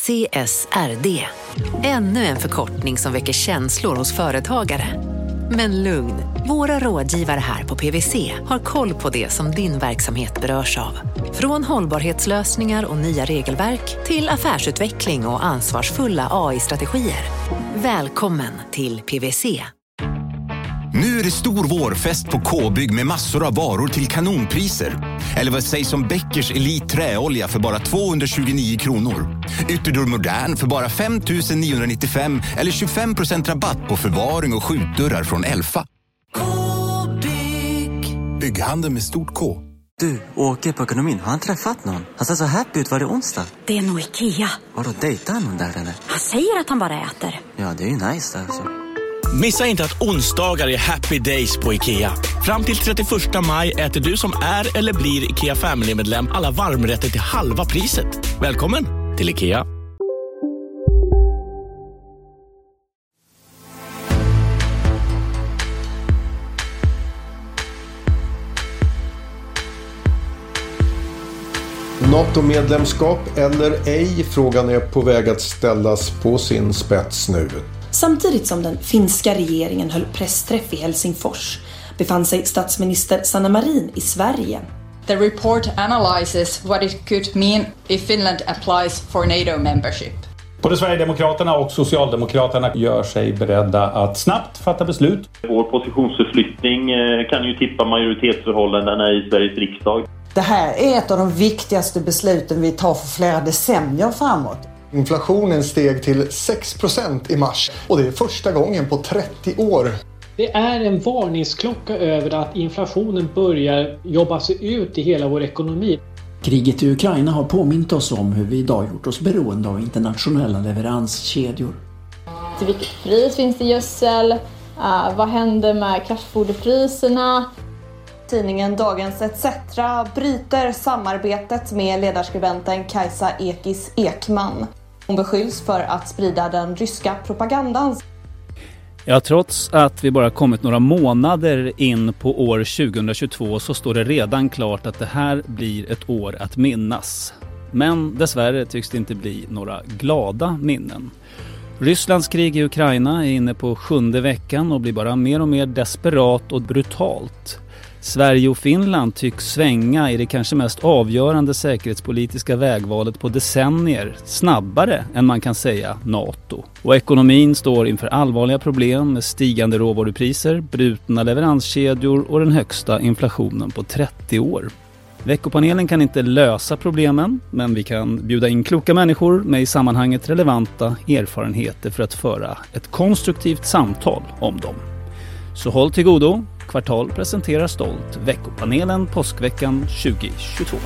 CSRD. Ännu en förkortning som väcker känslor hos företagare. Men lugn, våra rådgivare här på PwC har koll på det som din verksamhet berörs av. Från hållbarhetslösningar och nya regelverk till affärsutveckling och ansvarsfulla AI-strategier. Välkommen till PwC. Nu är det stor vårfest på K-bygg med massor av varor till kanonpriser. Eller vad sägs om Bäckers Elite träolja för bara 229 kronor. Ytterdörr Modern för bara 5 995 eller 25% rabatt på förvaring och skjutdörrar från Elfa. K-bygg. Bygghandel med stort K. Du, Åke på ekonomin, har han träffat någon? Han ser så happy ut, var det onsdag? Det är nog Ikea. Vadå, dejtar han någon där eller? Han säger att han bara äter. Ja, det är ju nice alltså. Missa inte att onsdagar är happy days på IKEA. Fram till 31 maj äter du som är eller blir IKEA Family-medlem alla varmrätter till halva priset. Välkommen till IKEA. NATO-medlemskap eller ej? Frågan är på väg att ställas på sin spets nu. Samtidigt som den finska regeringen höll pressträff i Helsingfors befann sig statsminister Sanna Marin i Sverige. The report analyzes what it could mean if Finland applies for NATO membership. Både Sverigedemokraterna och Socialdemokraterna gör sig beredda att snabbt fatta beslut. Vår positionsförflyttning kan ju tippa majoritetsförhållandena i Sveriges riksdag. Det här är ett av de viktigaste besluten vi tar för flera decennier framåt. Inflationen steg till 6% i mars och det är första gången på 30 år. Det är en varningsklocka över att inflationen börjar jobba sig ut i hela vår ekonomi. Kriget i Ukraina har påmint oss om hur vi idag gjort oss beroende av internationella leveranskedjor. Till vilket pris finns det gödsel? Vad händer med kraftfoderpriserna? Tidningen Dagens ETC bryter samarbetet med ledarskribenten Kajsa Ekis Ekman. Hon beskylls för att sprida den ryska propagandan. Ja, trots att vi bara kommit några månader in på år 2022 så står det redan klart att det här blir ett år att minnas. Men dessvärre tycks det inte bli några glada minnen. Rysslands krig i Ukraina är inne på 7:e veckan och blir bara mer och mer desperat och brutalt. Sverige och Finland tycks svänga i det kanske mest avgörande säkerhetspolitiska vägvalet på decennier, snabbare än man kan säga NATO. Och ekonomin står inför allvarliga problem med stigande råvarupriser, brutna leveranskedjor och den högsta inflationen på 30 år. Veckopanelen kan inte lösa problemen, men vi kan bjuda in kloka människor med i sammanhanget relevanta erfarenheter för att föra ett konstruktivt samtal om dem. Så håll till godo. Kvartal presenterar stolt Veckopanelen påskveckan 2022.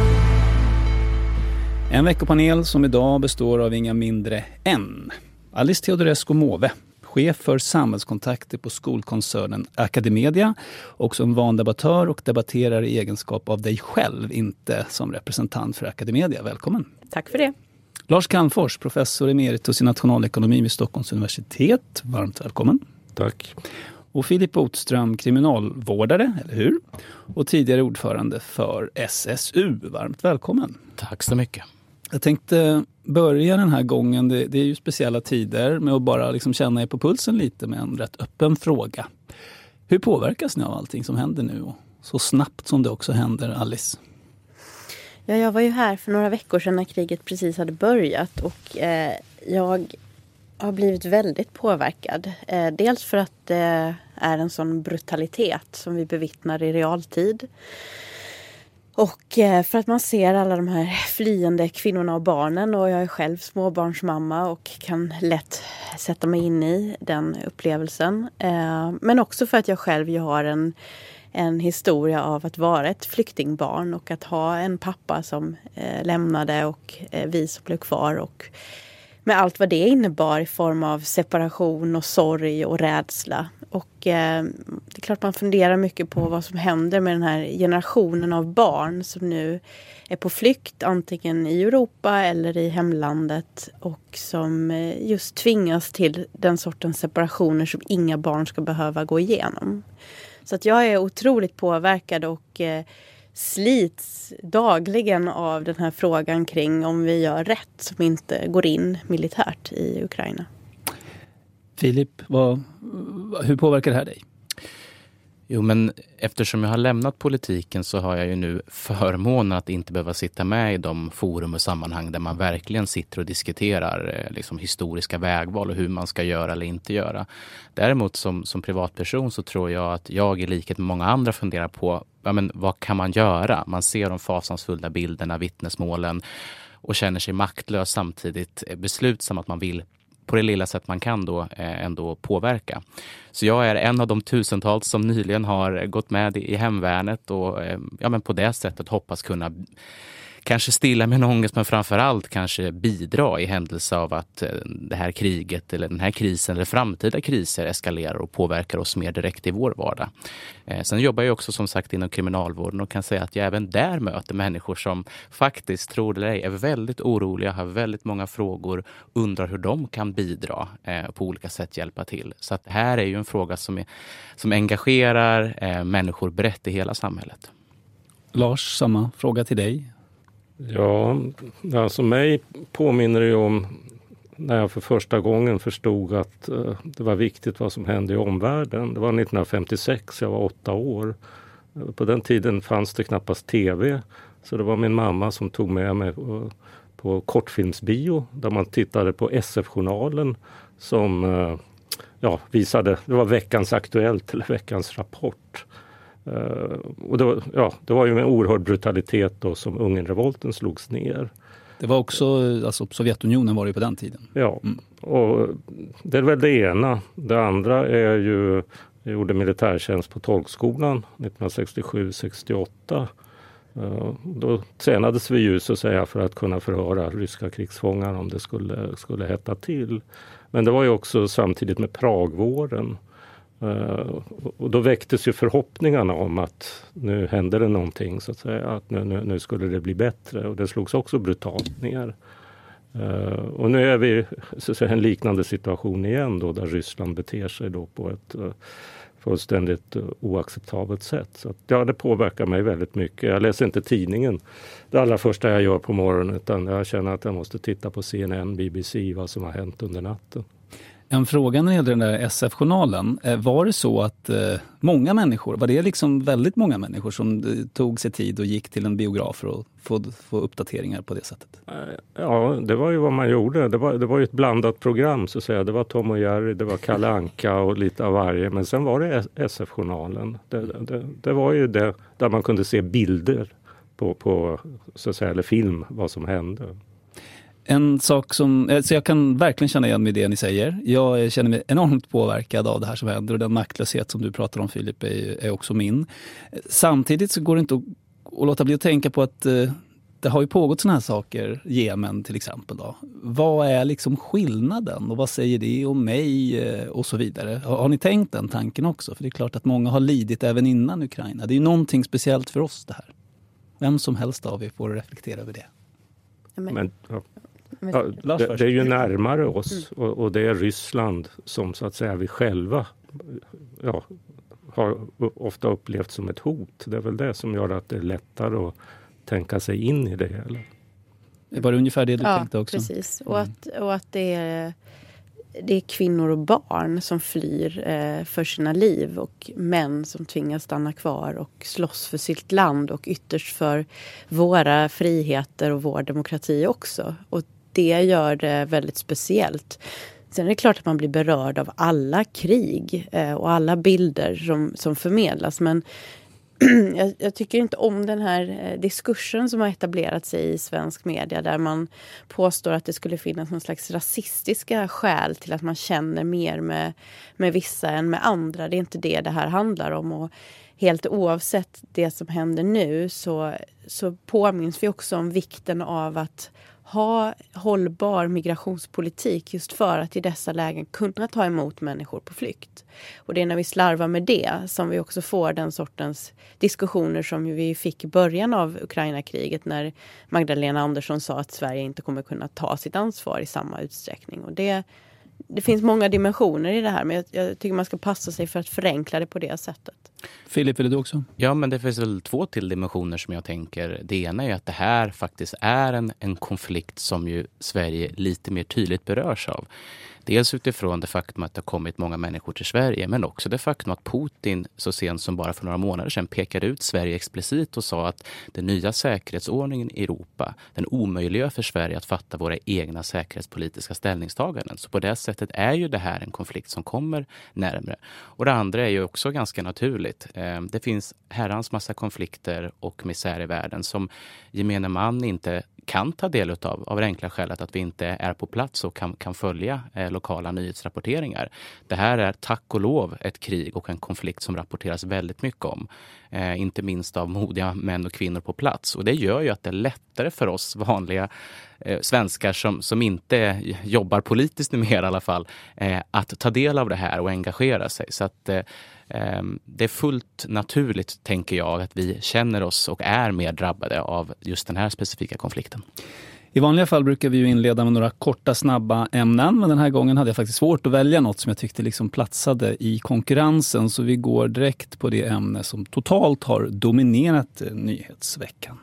En veckopanel som idag består av inga mindre än Alice Teodorescu Måwe, chef för samhällskontakter på skolkoncernen Academedia och som vandebattör och debatterar i egenskap av dig själv, inte som representant för Academedia. Välkommen. Tack för det. Lars Calmfors, professor emeritus i nationalekonomi vid Stockholms universitet. Varmt välkommen. Tack. Och Filip Botström, kriminalvårdare, eller hur? Och tidigare ordförande för SSU. Varmt välkommen. Tack så mycket. Jag tänkte börja den här gången, det är ju speciella tider, med att bara liksom känna er på pulsen lite med en rätt öppen fråga. Hur påverkas ni av allting som händer nu och så snabbt som det också händer, Alice? Ja, jag var ju här för några veckor sedan när kriget precis hade börjat och jag har blivit väldigt påverkad. Dels för att det är en sån brutalitet som vi bevittnar i realtid. Och för att man ser alla de här flyende kvinnorna och barnen. Och jag är själv småbarnsmamma och kan lätt sätta mig in i den upplevelsen. Men också för att jag själv har en historia av att vara ett flyktingbarn. Och att ha en pappa som lämnade och vi som blev kvar. Och med allt vad det innebar i form av separation och sorg och rädsla. Och det är klart man funderar mycket på vad som händer med den här generationen av barn som nu är på flykt antingen i Europa eller i hemlandet och som just tvingas till den sortens separationer som inga barn ska behöva gå igenom. Så att jag är otroligt påverkad och slits dagligen av den här frågan kring om vi gör rätt som inte går in militärt i Ukraina. Filip, hur påverkar det här dig? Jo, men eftersom jag har lämnat politiken så har jag ju nu förmånen att inte behöva sitta med i de forum och sammanhang där man verkligen sitter och diskuterar liksom historiska vägval och hur man ska göra eller inte göra. Däremot som privatperson så tror jag att jag i likhet med många andra funderar på vad kan man göra? Man ser de fasansfulla bilderna, vittnesmålen och känner sig maktlös, samtidigt beslutsam att man vill på det lilla sätt man kan då ändå påverka. Så jag är en av de tusentals som nyligen har gått med i hemvärnet och på det sättet hoppas kunna kanske stilla min ångest, men framförallt kanske bidra i händelse av att det här kriget eller den här krisen eller framtida kriser eskalerar och påverkar oss mer direkt i vår vardag. Sen jobbar jag också som sagt inom kriminalvården och kan säga att jag även där möter människor som faktiskt, tror det eller ej, är väldigt oroliga, har väldigt många frågor, undrar hur de kan bidra på olika sätt hjälpa till. Så att det här är ju en fråga som engagerar människor brett i hela samhället. Lars, samma fråga till dig. Ja, alltså mig påminner det ju om när jag för första gången förstod att det var viktigt vad som hände i omvärlden. Det var 1956, jag var 8 år. På den tiden fanns det knappast tv, så det var min mamma som tog med mig på kortfilmsbio där man tittade på SF-journalen som visade, det var veckans Aktuellt eller veckans Rapport. Och det var ju med oerhörd brutalitet då som Ungernrevolten slogs ner. Det var också, alltså Sovjetunionen var det på den tiden. Ja, och det är väl det ena. Det andra är ju, jag gjorde militärtjänst på tolkskolan 1967-68. Då tränades vi ju så att säga för att kunna förhöra ryska krigsfångar om det skulle hetta till. Men det var ju också samtidigt med Pragvåren. Och då väcktes ju förhoppningarna om att nu hände det någonting, så att säga, att nu skulle det bli bättre, och det slogs också brutalt ner. Och nu är vi så att säga en liknande situation igen då, där Ryssland beter sig då på ett fullständigt oacceptabelt sätt. Så att, det påverkar mig väldigt mycket. Jag läser inte tidningen det allra första jag gör på morgonen, utan jag känner att jag måste titta på CNN, BBC, vad som har hänt under natten. En fråga när det gäller den där SF-journalen, var det så att många människor, var det liksom väldigt många människor som tog sig tid och gick till en biograf för att få uppdateringar på det sättet? Ja, det var ju vad man gjorde. Det var ju ett blandat program så att säga. Det var Tom och Jerry, det var Kalle Anka och lite av varje. Men sen var det SF-journalen. Det var ju det där man kunde se bilder på så att säga, eller film, vad som hände. En sak så jag kan verkligen känna igen med det ni säger. Jag känner mig enormt påverkad av det här som händer, och den maktlöshet som du pratar om, Filip, är också min. Samtidigt så går det inte att låta bli att tänka på att det har ju pågått såna här saker, Jemen till exempel då. Vad är liksom skillnaden och vad säger det om mig och så vidare? Har ni tänkt den tanken också? För det är klart att många har lidit även innan Ukraina. Det är ju någonting speciellt för oss det här. Vem som helst av er får reflektera över det. Det är ju närmare oss, och det är Ryssland som så att säga vi själva har ofta upplevt som ett hot. Det är väl det som gör att det är lättare att tänka sig in i det hela. Det var ungefär det du tänkte också. Ja, precis. Och att det är kvinnor och barn som flyr för sina liv, och män som tvingas stanna kvar och slåss för sitt land och ytterst för våra friheter och vår demokrati också. Och det gör det väldigt speciellt. Sen är det klart att man blir berörd av alla krig och alla bilder som förmedlas, men jag tycker inte om den här diskursen som har etablerat sig i svensk media, där man påstår att det skulle finnas någon slags rasistiska skäl till att man känner mer med vissa än med andra. Det är inte det här handlar om, och helt oavsett det som händer nu så påminns vi också om vikten av att ha hållbar migrationspolitik, just för att i dessa lägen kunna ta emot människor på flykt. Och det är när vi slarvar med det som vi också får den sortens diskussioner som vi fick i början av Ukraina-kriget, när Magdalena Andersson sa att Sverige inte kommer kunna ta sitt ansvar i samma utsträckning. Och det finns många dimensioner i det här, men jag tycker man ska passa sig för att förenkla det på det sättet. Filip, vill du också? Ja, men det finns väl 2 till dimensioner som jag tänker. Det ena är att det här faktiskt är en konflikt som ju Sverige lite mer tydligt berörs av. Dels utifrån det faktum att det har kommit många människor till Sverige, men också det faktum att Putin så sent som bara för några månader sedan pekade ut Sverige explicit och sa att den nya säkerhetsordningen i Europa, den omöjliggör för Sverige att fatta våra egna säkerhetspolitiska ställningstaganden. Så på det sättet är ju det här en konflikt som kommer närmare. Och det andra är ju också ganska naturligt. Det finns herrans massa konflikter och misär i världen som gemene man inte kan ta del av det enkla skälet att vi inte är på plats och kan följa lokala nyhetsrapporteringar. Det här är tack och lov ett krig och en konflikt som rapporteras väldigt mycket om. Inte minst av modiga män och kvinnor på plats. Och det gör ju att det är lättare för oss vanliga svenskar som inte jobbar politiskt mer i alla fall att ta del av det här och engagera sig. Så att det är fullt naturligt, tänker jag, att vi känner oss och är mer drabbade av just den här specifika konflikten. I vanliga fall brukar vi ju inleda med några korta, snabba ämnen, men den här gången hade jag faktiskt svårt att välja något som jag tyckte liksom platsade i konkurrensen, så vi går direkt på det ämne som totalt har dominerat nyhetsveckan.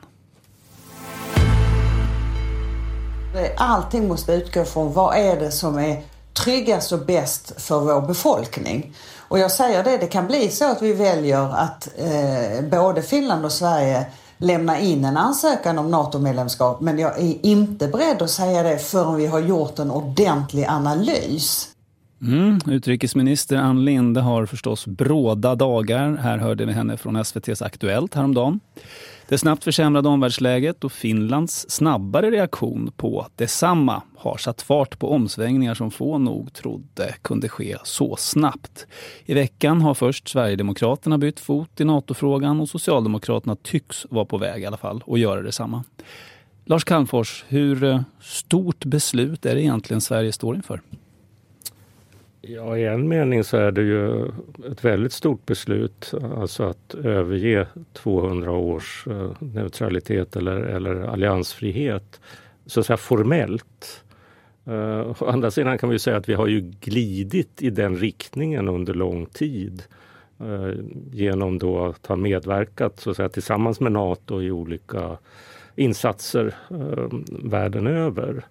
Allting måste utgå från vad är det som är tryggast och bäst för vår befolkning. Och jag säger det kan bli så att vi väljer att både Finland och Sverige lämna in en ansökan om NATO-medlemskap, men jag är inte beredd att säga det förrän vi har gjort en ordentlig analys. Utrikesminister Ann Linde har förstås bråda dagar. Här hörde vi henne från SVT:s Aktuellt häromdagen. Det snabbt försämrade omvärldsläget och Finlands snabbare reaktion på detsamma har satt fart på omsvängningar som få nog trodde kunde ske så snabbt. I veckan har först Sverigedemokraterna bytt fot i NATO-frågan och Socialdemokraterna tycks vara på väg i alla fall att göra detsamma. Lars Calmfors, hur stort beslut är det egentligen Sverige står inför? Ja, i en mening så är det ju ett väldigt stort beslut, alltså att överge 200 års neutralitet eller alliansfrihet, så att säga formellt. Å andra sidan kan vi säga att vi har ju glidit i den riktningen under lång tid genom då att ha medverkat så att säga tillsammans med NATO i olika insatser världen över.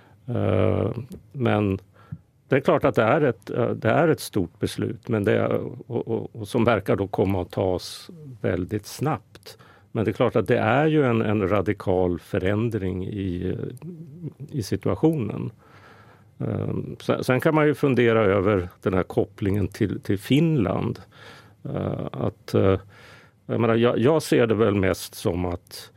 Men det är klart att det är ett stort beslut, men och som verkar då komma att tas väldigt snabbt. Men det är klart att det är ju en radikal förändring i situationen. Sen kan man ju fundera över den här kopplingen till Finland. Jag ser det väl mest som att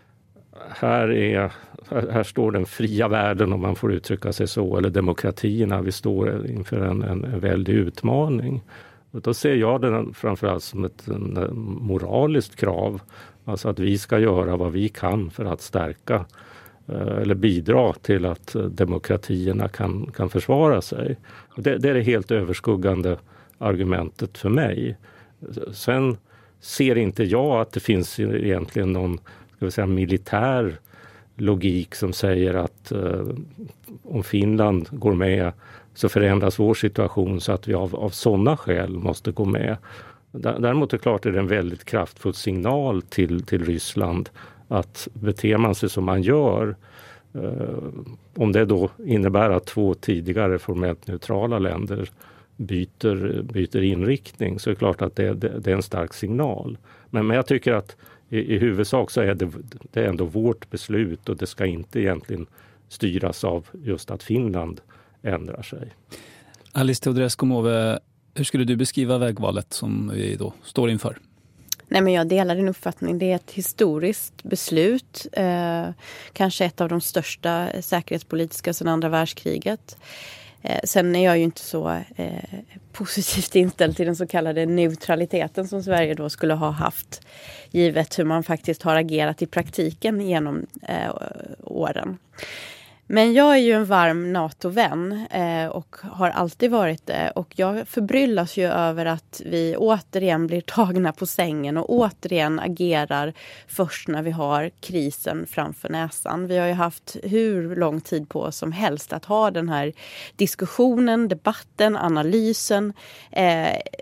här står den fria världen, om man får uttrycka sig så, eller demokratierna. Vi står inför en väldig utmaning. Och då ser jag den framförallt som ett moraliskt krav. Alltså att vi ska göra vad vi kan för att stärka eller bidra till att demokratierna kan försvara sig. Det är det helt överskuggande argumentet för mig. Sen ser inte jag att det finns egentligen någon, ska vi säga, militär logik som säger att om Finland går med så förändras vår situation så att vi av sådana skäl måste gå med. Däremot är det klart att det är en väldigt kraftfull signal till Ryssland att beter man sig som man gör, om det då innebär att 2 tidigare formellt neutrala länder byter inriktning, så är det klart att det är en stark signal. Men jag tycker att i huvudsak så är det ändå vårt beslut, och det ska inte egentligen styras av just att Finland ändrar sig. Alice Teodorescu-Måwe, hur skulle du beskriva vägvalet som vi då står inför? Nej, men jag delar din uppfattning. Det är ett historiskt beslut. Kanske ett av de största säkerhetspolitiska sedan andra världskriget. Sen är jag ju inte så positivt inställd till den så kallade neutraliteten som Sverige då skulle ha haft, givet hur man faktiskt har agerat i praktiken genom åren. Men jag är ju en varm NATO-vän och har alltid varit det. Och jag förbryllas ju över att vi återigen blir tagna på sängen och återigen agerar först när vi har krisen framför näsan. Vi har ju haft hur lång tid på oss som helst att ha den här diskussionen, debatten, analysen.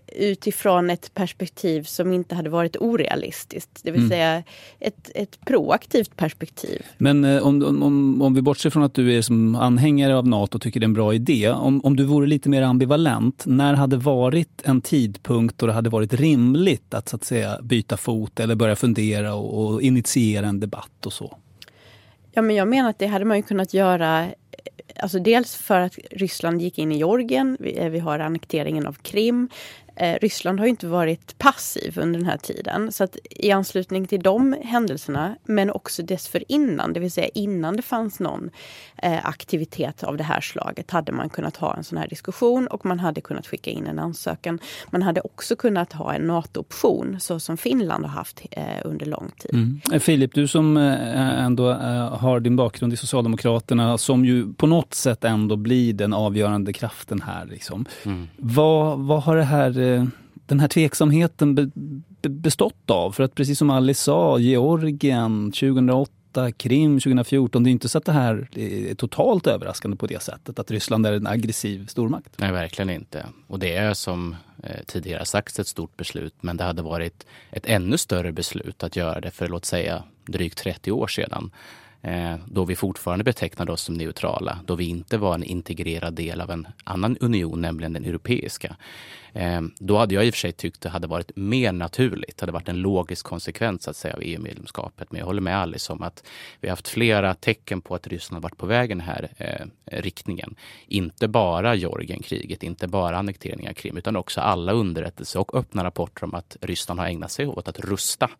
utifrån ett perspektiv som inte hade varit orealistiskt. Det vill säga ett proaktivt perspektiv. Men om vi bortser från att du är som anhängare av NATO och tycker det är en bra idé. Om du vore lite mer ambivalent, när hade varit en tidpunkt då det hade varit rimligt att så att säga byta fot eller börja fundera och initiera en debatt och så? Ja, men jag menar att det hade man ju kunnat göra, alltså dels för att Ryssland gick in i Georgien, vi har annekteringen av Krim. Ryssland har ju inte varit passiv under den här tiden. Så att i anslutning till de händelserna, men också dessförinnan, det vill säga innan det fanns någon aktivitet av det här slaget, hade man kunnat ha en sån här diskussion och man hade kunnat skicka in en ansökan. Man hade också kunnat ha en NATO-option så som Finland har haft under lång tid. Filip, du som ändå har din bakgrund i Socialdemokraterna, som ju på något sätt ändå blir den avgörande kraften här. Liksom. Vad har det här den här tveksamheten bestått av? För att precis som Alice sa, Georgien 2008, Krim 2014, det är inte så att det här är totalt överraskande på det sättet, att Ryssland är en aggressiv stormakt. Nej, verkligen inte. Och det är som tidigare sagts ett stort beslut, men det hade varit ett ännu större beslut att göra det för, låt säga, drygt 30 år sedan. Då vi fortfarande betecknade oss som neutrala, då vi inte var en integrerad del av en annan union, nämligen den europeiska. Då hade jag i och för sig tyckt det hade varit mer naturligt, det hade varit en logisk konsekvens att säga av EU-medlemskapet. Men jag håller med Alice om att vi har haft flera tecken på att Ryssland varit på väg i den här riktningen. Inte bara Georgienkriget, inte bara annekteringen av Krim, utan också alla underrättelser och öppna rapporter om att Ryssland har ägnat sig åt att rusta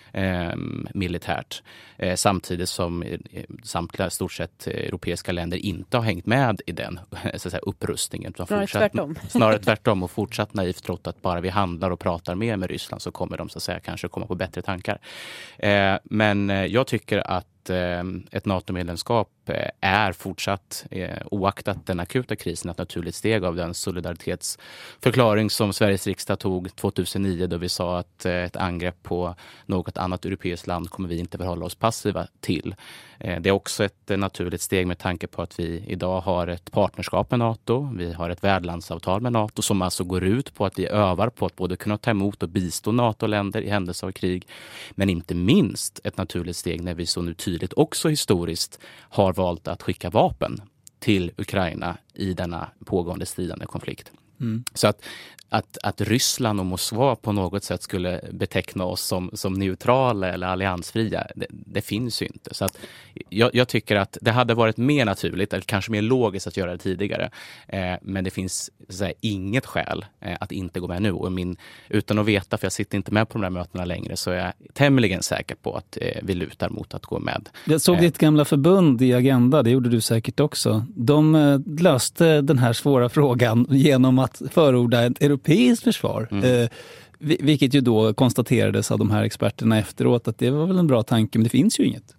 militärt. Samtidigt som samtliga stort sett europeiska länder inte har hängt med i den så att säga, upprustningen. Snarare tvärtom och fortsatt naivt trott att bara vi handlar och pratar mer med Ryssland så kommer de så att säga kanske komma på bättre tankar. Men jag tycker att ett NATO-medlemskap är fortsatt, oaktat den akuta krisen, ett naturligt steg av den solidaritetsförklaring som Sveriges riksdag tog 2009, då vi sa att ett angrepp på något annat europeiskt land kommer vi inte förhålla oss passiva till. Det är också ett naturligt steg med tanke på att vi idag har ett partnerskap med NATO, vi har ett värdlandsavtal med NATO som alltså går ut på att vi övar på att både kunna ta emot och bistå NATO-länder i händelse av krig, men inte minst ett naturligt steg när vi så nu tydligt också historiskt har valt att skicka vapen till Ukraina i denna pågående stridande konflikt. Så att Ryssland och Moskva på något sätt skulle beteckna oss som neutrala eller alliansfria, det finns ju inte. Så att jag tycker att det hade varit mer naturligt eller kanske mer logiskt att göra det tidigare. Men det finns så att säga, inget skäl att inte gå med nu. Och utan att veta, för jag sitter inte med på de här mötena längre, så är jag tämligen säker på att vi lutar mot att gå med. Jag såg ditt gamla förbund i Agenda, det gjorde du säkert också. De löste den här svåra frågan genom att förorda ett europeiskt försvar. Vilket ju då konstaterades av de här experterna efteråt att det var väl en bra tanke, men det finns ju inget.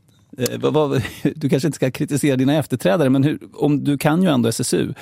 Du kanske inte ska kritisera dina efterträdare, men om du kan ju ändå SSU,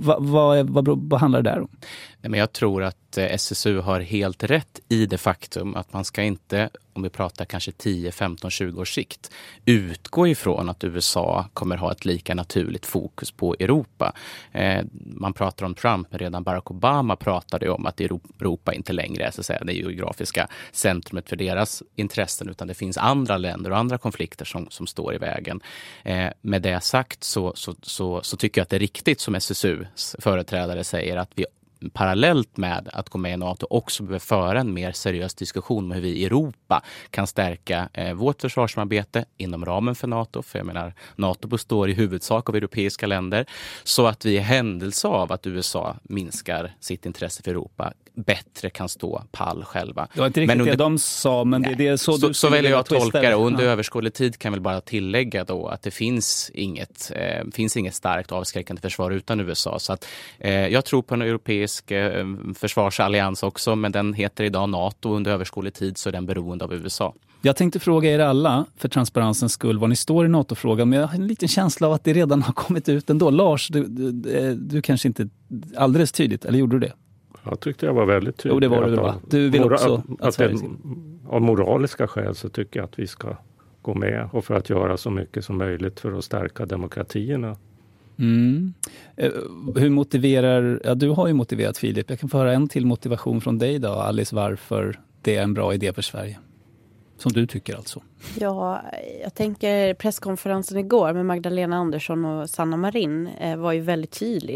vad handlar det där om? Men jag tror att SSU har helt rätt i det faktum att man ska inte, om vi pratar kanske 10, 15, 20 års sikt, utgå ifrån att USA kommer ha ett lika naturligt fokus på Europa. Man pratar om Trump, men redan Barack Obama pratade om att Europa inte längre är så att säga, det geografiska centrumet för deras intressen, utan det finns andra länder och andra konflikter som står i vägen. Med det sagt så tycker jag att det är riktigt som SSUs företrädare säger, att vi parallellt med att gå med i NATO också behöver föra en mer seriös diskussion om hur vi i Europa kan stärka vårt försvarssamarbete inom ramen för NATO. För jag menar, NATO består i huvudsak av europeiska länder, så att vi i händelse av att USA minskar sitt intresse för Europa bättre kan stå pall själva. Det var inte riktigt det de sa, men det är så du så väljer jag att tolka det. Och under överskådlig tid kan väl bara tillägga då att det finns inget starkt avskräckande försvar utan USA. Så att jag tror på en europeisk försvarsallians också, men den heter idag NATO. Under överskådlig tid så är den beroende av USA. Jag tänkte fråga er alla, för transparensens skull, var ni står i NATO-frågan, men jag har en liten känsla av att det redan har kommit ut ändå. Lars, du kanske inte alldeles tydligt, eller gjorde du det? Jag tyckte jag var väldigt tydlig. Jo, det var det va? Du vill också att av moraliska skäl så tycker jag att vi ska gå med, och för att göra så mycket som möjligt för att stärka demokratierna. Hur motiverar, ja du har ju motiverat Filip, jag kan få höra en till motivation från dig då, Alice, varför det är en bra idé för Sverige. Som du tycker alltså. Ja, jag tänker presskonferensen igår med Magdalena Andersson och Sanna Marin var ju väldigt tydlig.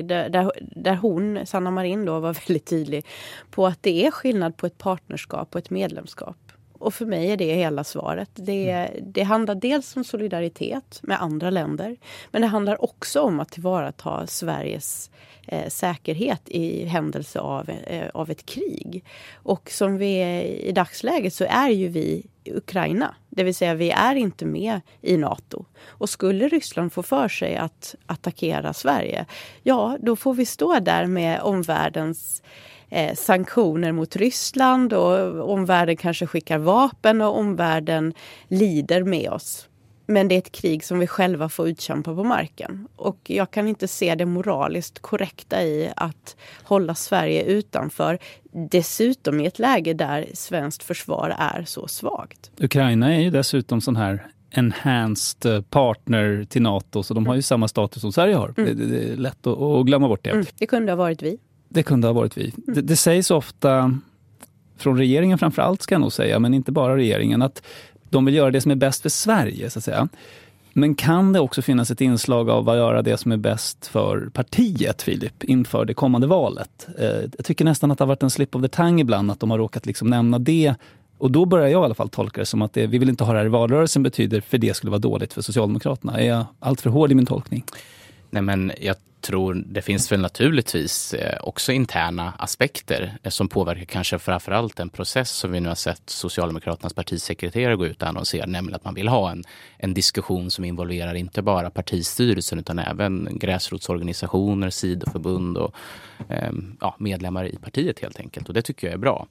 Där Sanna Marin då, var väldigt tydlig på att det är skillnad på ett partnerskap och ett medlemskap. Och för mig är det hela svaret. Det handlar dels om solidaritet med andra länder. Men det handlar också om att tillvarata Sveriges säkerhet i händelse av ett krig. Och som vi är i dagsläget så är ju vi Ukraina. Det vill säga vi är inte med i NATO. Och skulle Ryssland få för sig att attackera Sverige, ja då får vi stå där med omvärldens sanktioner mot Ryssland och omvärlden kanske skickar vapen och omvärlden lider med oss. Men det är ett krig som vi själva får utkämpa på marken. Och jag kan inte se det moraliskt korrekta i att hålla Sverige utanför. Dessutom i ett läge där svenskt försvar är så svagt. Ukraina är ju dessutom sån här enhanced partner till NATO. Så de har ju samma status som Sverige har. Det är lätt att glömma bort det. Det kunde ha varit vi. Det kunde ha varit vi. Det sägs ofta från regeringen framförallt ska jag nog säga, men inte bara regeringen, att de vill göra det som är bäst för Sverige så att säga. Men kan det också finnas ett inslag av att göra det som är bäst för partiet, Filip, inför det kommande valet? Jag tycker nästan att det har varit en slip of the tongue ibland att de har råkat liksom nämna det. Och då börjar jag i alla fall tolka det som att vi vill inte ha det här i valrörelsen betyder för det skulle vara dåligt för Socialdemokraterna. Är jag allt för hård i min tolkning? Nej, men jag tror det finns väl naturligtvis också interna aspekter som påverkar kanske framförallt en process som vi nu har sett Socialdemokraternas partisekreterare gå ut och annonsera, nämligen att man vill ha en diskussion som involverar inte bara partistyrelsen utan även gräsrotsorganisationer, sidoförbund och medlemmar i partiet helt enkelt. Och det tycker jag är bra.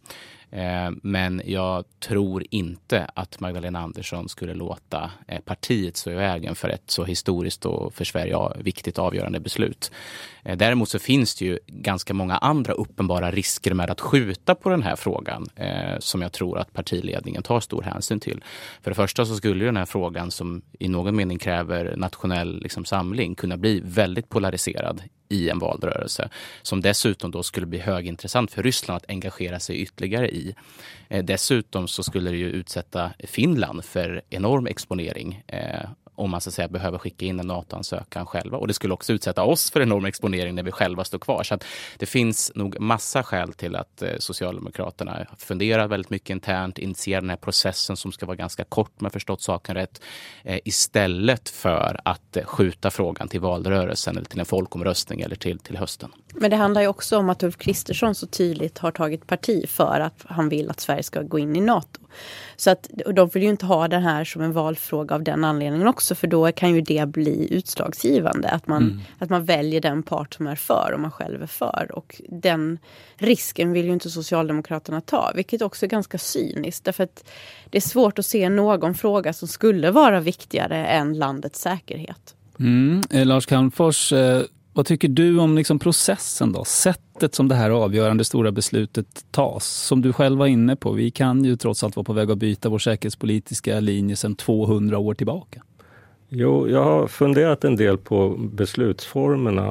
Men jag tror inte att Magdalena Andersson skulle låta partiet stå i vägen för ett så historiskt och för Sverige viktigt avgörande beslut. Däremot så finns det ju ganska många andra uppenbara risker med att skjuta på den här frågan som jag tror att partiledningen tar stor hänsyn till. För det första så skulle ju den här frågan som i någon mening kräver nationell samling kunna bli väldigt polariserad i en valrörelse som dessutom då skulle bli högintressant för Ryssland att engagera sig ytterligare i. Dessutom så skulle det ju utsätta Finland för enorm exponering om man så att säga behöver skicka in en NATO-ansökan själva. Och det skulle också utsätta oss för enorm exponering när vi själva står kvar. Så att det finns nog massa skäl till att Socialdemokraterna funderar väldigt mycket internt, initierar den här processen som ska vara ganska kort med förstått saken rätt, istället för att skjuta frågan till valrörelsen eller till en folkomröstning eller till hösten. Men det handlar ju också om att Ulf Kristersson så tydligt har tagit parti för att han vill att Sverige ska gå in i NATO. Så att de vill ju inte ha den här som en valfråga av den anledningen också, för då kan ju det bli utslagsgivande att man väljer den part som är för och man själv är för, och den risken vill ju inte Socialdemokraterna ta, vilket också är ganska cyniskt därför att det är svårt att se någon fråga som skulle vara viktigare än landets säkerhet. Lars Calmfors, vad tycker du om processen då? Sättet som det här avgörande stora beslutet tas. Som du själv var inne på, vi kan ju trots allt vara på väg att byta vår säkerhetspolitiska linje sedan 200 år tillbaka. Jo, jag har funderat en del på beslutsformerna.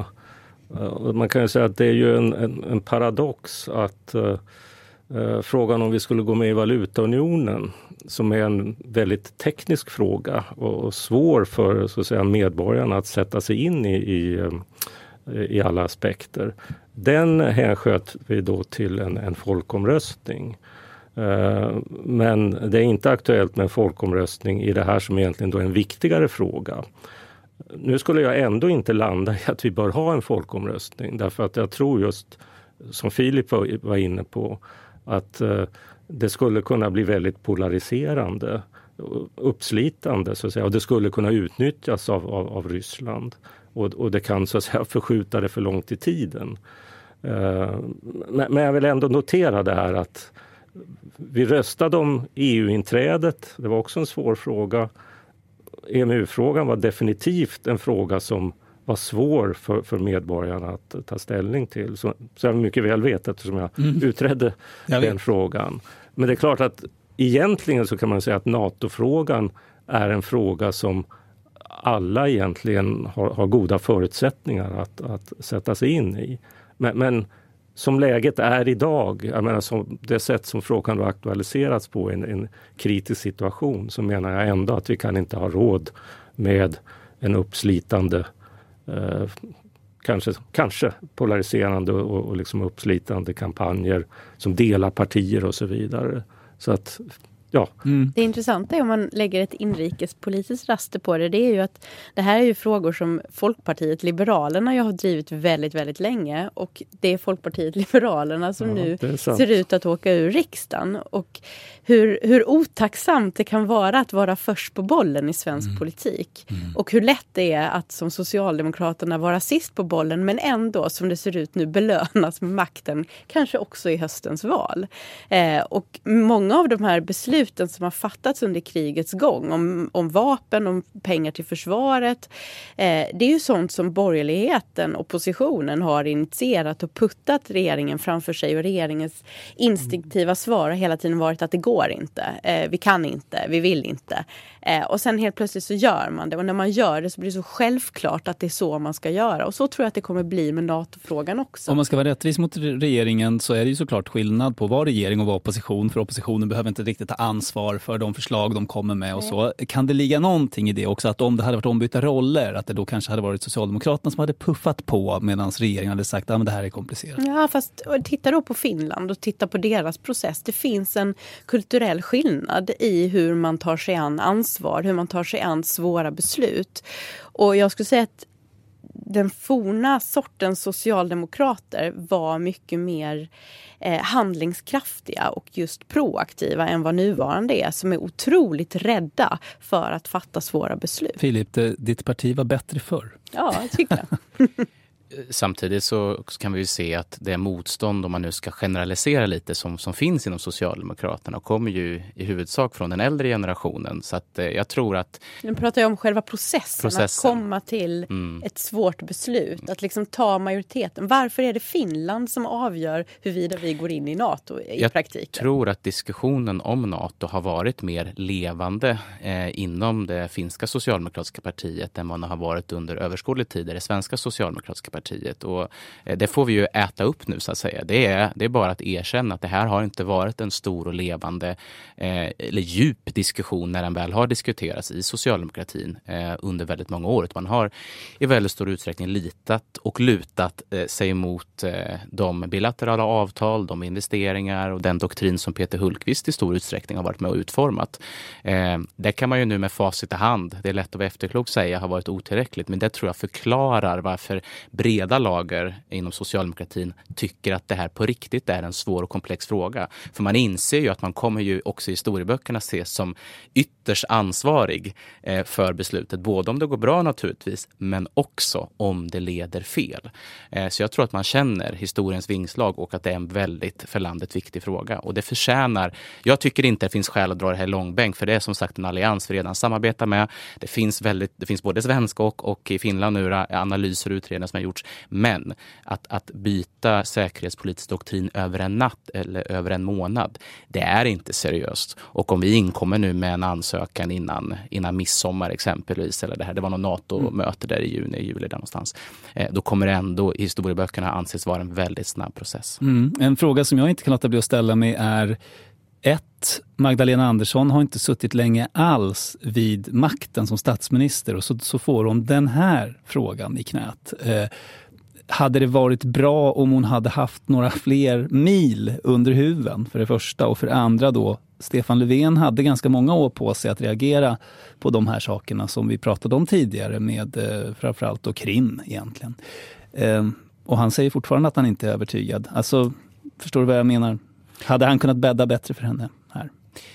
Man kan ju säga att det är ju en paradox att frågan om vi skulle gå med i valutaunionen, som är en väldigt teknisk fråga och svår för så att säga medborgarna att sätta sig in i alla aspekter. Den hänsköt vi då till en folkomröstning. Men det är inte aktuellt med en folkomröstning i det här som egentligen då är en viktigare fråga. Nu skulle jag ändå inte landa i att vi bör ha en folkomröstning, därför att jag tror just som Filip var inne på att det skulle kunna bli väldigt polariserande, uppslitande så att säga, och det skulle kunna utnyttjas av Ryssland och det kan så att säga förskjuta det för långt i tiden. Men jag vill ändå notera det här att vi röstade om EU-inträdet, det var också en svår fråga. EMU-frågan var definitivt en fråga som var svår för medborgarna att ta ställning till. Så jag mycket väl vet eftersom jag utredde den frågan. Men det är klart att egentligen så kan man säga att NATO-frågan är en fråga som alla egentligen har goda förutsättningar att sätta sig in i. Men som läget är idag, jag menar som det sätt som frågan har aktualiserats på en kritisk situation, så menar jag ändå att vi kan inte ha råd med en uppslitande, kanske polariserande och liksom uppslitande kampanjer som delar partier och så vidare. Så att ja. Det intressanta är om man lägger ett inrikespolitiskt raster på det är ju att det här är ju frågor som Folkpartiet Liberalerna har drivit väldigt, väldigt länge, och det är Folkpartiet Liberalerna som nu ser ut att åka ur riksdagen, och hur otacksamt det kan vara att vara först på bollen i svensk politik och hur lätt det är att som Socialdemokraterna vara sist på bollen, men ändå som det ser ut nu belönas med makten, kanske också i höstens val. Och många av de här besluten som har fattats under krigets gång om vapen, om pengar till försvaret, det är ju sånt som borgerligheten, oppositionen har initierat och puttat regeringen framför sig, och regeringens instinktiva svar har hela tiden varit att det går inte, vi kan inte, vi vill inte. Och sen helt plötsligt så gör man det, och när man gör det så blir det så självklart att det är så man ska göra, och så tror jag att det kommer bli med NATO-frågan också. Om man ska vara rättvis mot regeringen så är det ju såklart skillnad på att vara regering och vara opposition, för oppositionen behöver inte riktigt ta ansvar för de förslag de kommer med och så. Kan det ligga någonting i det också, att om det hade varit ombytta roller, att det då kanske hade varit Socialdemokraterna som hade puffat på medan regeringen hade sagt att det här är komplicerat? Ja, fast titta då på Finland och titta på deras process. Det finns en kulturell skillnad i hur man tar sig an ansvar, hur man tar sig an svåra beslut. Och jag skulle säga att den forna sortens socialdemokrater var mycket mer handlingskraftiga och just proaktiva än vad nuvarande är, som är otroligt rädda för att fatta svåra beslut. Filip, ditt parti var bättre förr. Ja, jag tycker jag. Samtidigt så kan vi ju se att det motstånd, om man nu ska generalisera lite, som finns inom Socialdemokraterna, kommer ju i huvudsak från den äldre generationen. Så att jag tror att... Nu pratar jag om själva processen. Att komma till ett svårt beslut. Att liksom ta majoriteten. Varför är det Finland som avgör huruvida vi går in i NATO i praktiken? Jag tror att diskussionen om NATO har varit mer levande inom det finska socialdemokratiska partiet än vad det har varit under överskådlig tid i det svenska socialdemokratiska partiet. Och det får vi ju äta upp nu, så att säga. Det är bara att erkänna att det här har inte varit en stor och levande eller djup diskussion när den väl har diskuterats i socialdemokratin under väldigt många år. Man har i väldigt stor utsträckning litat och lutat sig mot de bilaterala avtal, de investeringar och den doktrin som Peter Hultqvist i stor utsträckning har varit med och utformat. Det kan man ju nu med facit i hand, det är lätt att vara efterklok säga, har varit otillräckligt, men det tror jag förklarar varför breda lager inom socialdemokratin tycker att det här på riktigt är en svår och komplex fråga. För man inser ju att man kommer ju också i historieböckerna ses som ytterst ansvarig för beslutet. Både om det går bra naturligtvis, men också om det leder fel. Så jag tror att man känner historiens vingslag och att det är en väldigt för landet viktig fråga. Och det förtjänar, jag tycker inte det finns skäl att dra det här långbänk, för det är som sagt en allians vi redan samarbetar med. Det finns både svenska och i Finland nu analyser och utredningar som har gjorts. Men att byta säkerhetspolitisk doktrin över en natt eller över en månad, det är inte seriöst. Och om vi inkommer nu med en ansökan innan midsommar exempelvis, eller det var någon NATO-möte där i juli där någonstans, då kommer det ändå i historieböckerna anses vara en väldigt snabb process. En fråga som jag inte kan låta bli att ställa mig är: Magdalena Andersson har inte suttit länge alls vid makten som statsminister, och så får hon den här frågan i knät. Hade det varit bra om hon hade haft några fler mil under huven, för det första, och för det andra då, Stefan Löfven hade ganska många år på sig att reagera på de här sakerna som vi pratade om tidigare, med framförallt då Krim egentligen. Och han säger fortfarande att han inte är övertygad. Alltså, förstår du vad jag menar? Hade han kunnat bädda bättre för henne här?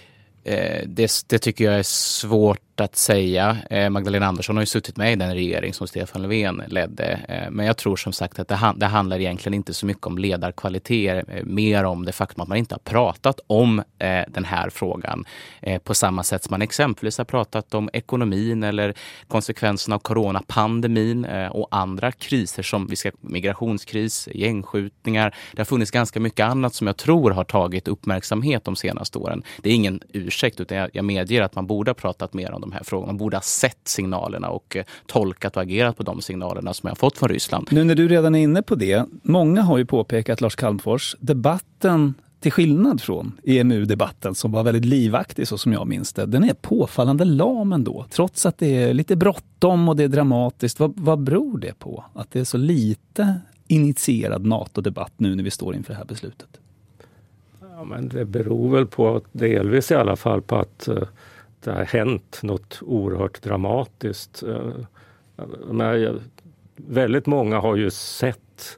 Det tycker jag är svårt att säga. Magdalena Andersson har ju suttit med i den regering som Stefan Löfven ledde. Men jag tror som sagt att det handlar egentligen inte så mycket om ledarkvaliteter, mer om det faktum att man inte har pratat om den här frågan på samma sätt som man exempelvis har pratat om ekonomin eller konsekvenserna av coronapandemin och andra kriser som migrationskris, gängskjutningar. Det har funnits ganska mycket annat som jag tror har tagit uppmärksamhet de senaste åren. Det är ingen ursäkt, utan jag medger att man borde ha pratat mer om de de här frågorna. Man borde ha sett signalerna och tolkat och agerat på de signalerna som jag har fått från Ryssland. Nu när du redan är inne på det, många har ju påpekat, Lars Calmfors, debatten till skillnad från EMU-debatten som var väldigt livaktig så som jag minns det, den är påfallande lam ändå. Trots att det är lite bråttom och det är dramatiskt. Vad beror det på? Att det är så lite initierad NATO-debatt nu när vi står inför det här beslutet? Ja, men det beror väl på, delvis i alla fall, på att det har hänt något oerhört dramatiskt. Men väldigt många har ju sett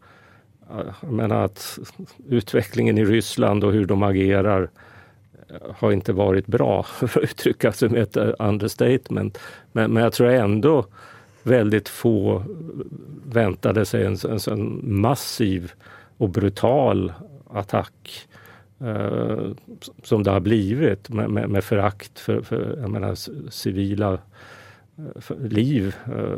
att utvecklingen i Ryssland och hur de agerar har inte varit bra, för att uttrycka sig med ett understatement. Men jag tror ändå väldigt få väntade sig en sån massiv och brutal attack som det har blivit med förakt för jag menar, civila liv.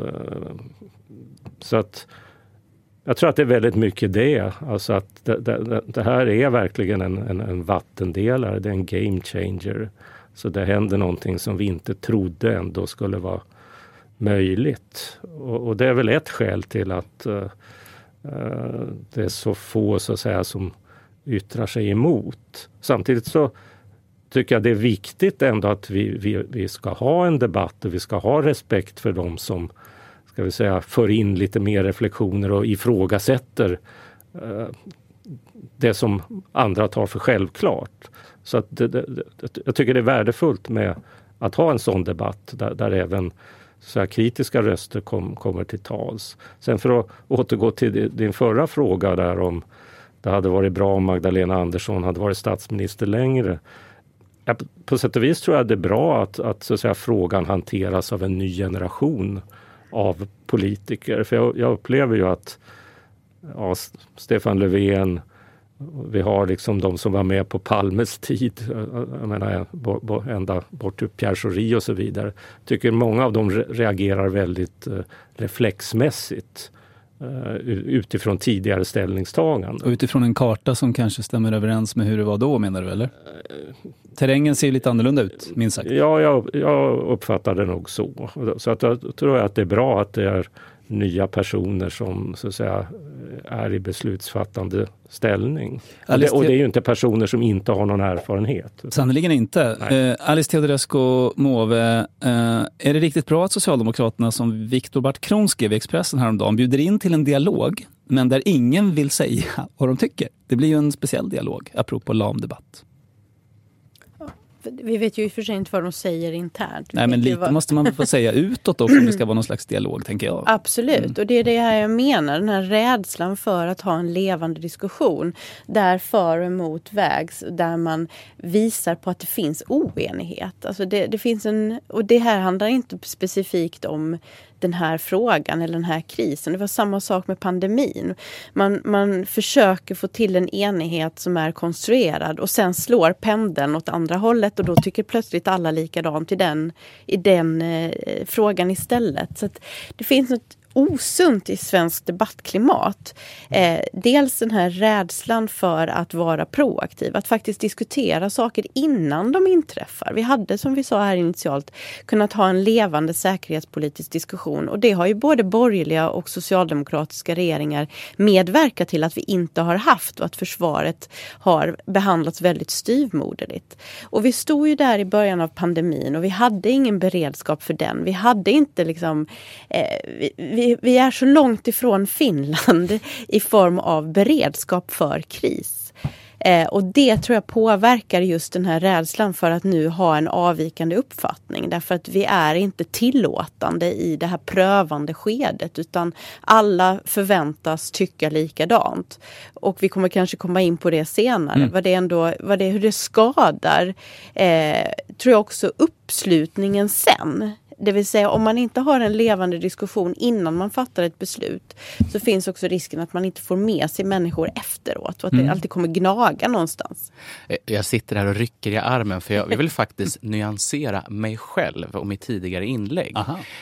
Så att jag tror att det är väldigt mycket det. Alltså att det här är verkligen en vattendelare. Det är en game changer. Så det händer någonting som vi inte trodde ändå skulle vara möjligt. Och det är väl ett skäl till att det är så få så att säga som yttrar sig emot. Samtidigt så tycker jag det är viktigt ändå att vi ska ha en debatt och vi ska ha respekt för dem som ska vi säga för in lite mer reflektioner och ifrågasätter det som andra tar för självklart. Så att jag tycker det är värdefullt med att ha en sån debatt där även så här kritiska röster kommer till tals. Sen för att återgå till din förra fråga där om det hade varit bra om Magdalena Andersson hade varit statsminister längre. På sätt och vis tror jag det är bra att så att säga, frågan hanteras av en ny generation av politiker. För jag upplever ju att Stefan Löfven, vi har liksom de som var med på Palmes tid, jag menar ända bort till Pierre Schori och så vidare. Tycker många av dem reagerar väldigt reflexmässigt utifrån tidigare ställningstagande. Och utifrån en karta som kanske stämmer överens med hur det var då, menar du eller? Terrängen ser lite annorlunda ut, minst sagt. Ja, jag uppfattar det nog så. Så att jag tror att det är bra att det är nya personer som så att säga är i beslutsfattande ställning. Och det är ju inte personer som inte har någon erfarenhet. Sannoliken inte. Alice Teodorescu Måwe, är det riktigt bra att Socialdemokraterna som Viktor Bart Kron skrev i Expressen häromdagen bjuder in till en dialog men där ingen vill säga vad de tycker? Det blir ju en speciell dialog, apropå lamdebatt. Vi vet ju i och för sig inte vad de säger internt. Nej, men lite måste man få säga utåt då för att det ska vara någon slags dialog, tänker jag. Absolut, och det är det här jag menar. Den här rädslan för att ha en levande diskussion där för och emot vägs, där man visar på att det finns oenighet. Alltså det finns och det här handlar inte specifikt om den här frågan eller den här krisen. Det var samma sak med pandemin. Man försöker få till en enighet som är konstruerad och sen slår pendeln åt andra hållet och då tycker plötsligt alla likadant i den frågan istället. Så att det finns något osunt i svensk debattklimat. Dels den här rädslan för att vara proaktiv, att faktiskt diskutera saker innan de inträffar. Vi hade, som vi sa här initialt, kunnat ha en levande säkerhetspolitisk diskussion och det har ju både borgerliga och socialdemokratiska regeringar medverkat till att vi inte har haft och att försvaret har behandlats väldigt styvmoderligt. Och vi stod ju där i början av pandemin och vi hade ingen beredskap för den. Vi hade inte liksom vi är så långt ifrån Finland i form av beredskap för kris. Och det tror jag påverkar just den här rädslan för att nu ha en avvikande uppfattning. Därför att vi är inte tillåtande i det här prövande skedet utan alla förväntas tycka likadant. Och vi kommer kanske komma in på det senare. Hur det skadar tror jag också uppslutningen sen. Det vill säga om man inte har en levande diskussion innan man fattar ett beslut så finns också risken att man inte får med sig människor efteråt och att det alltid kommer gnaga någonstans. Jag sitter här och rycker i armen för jag vill faktiskt nyansera mig själv och mitt tidigare inlägg.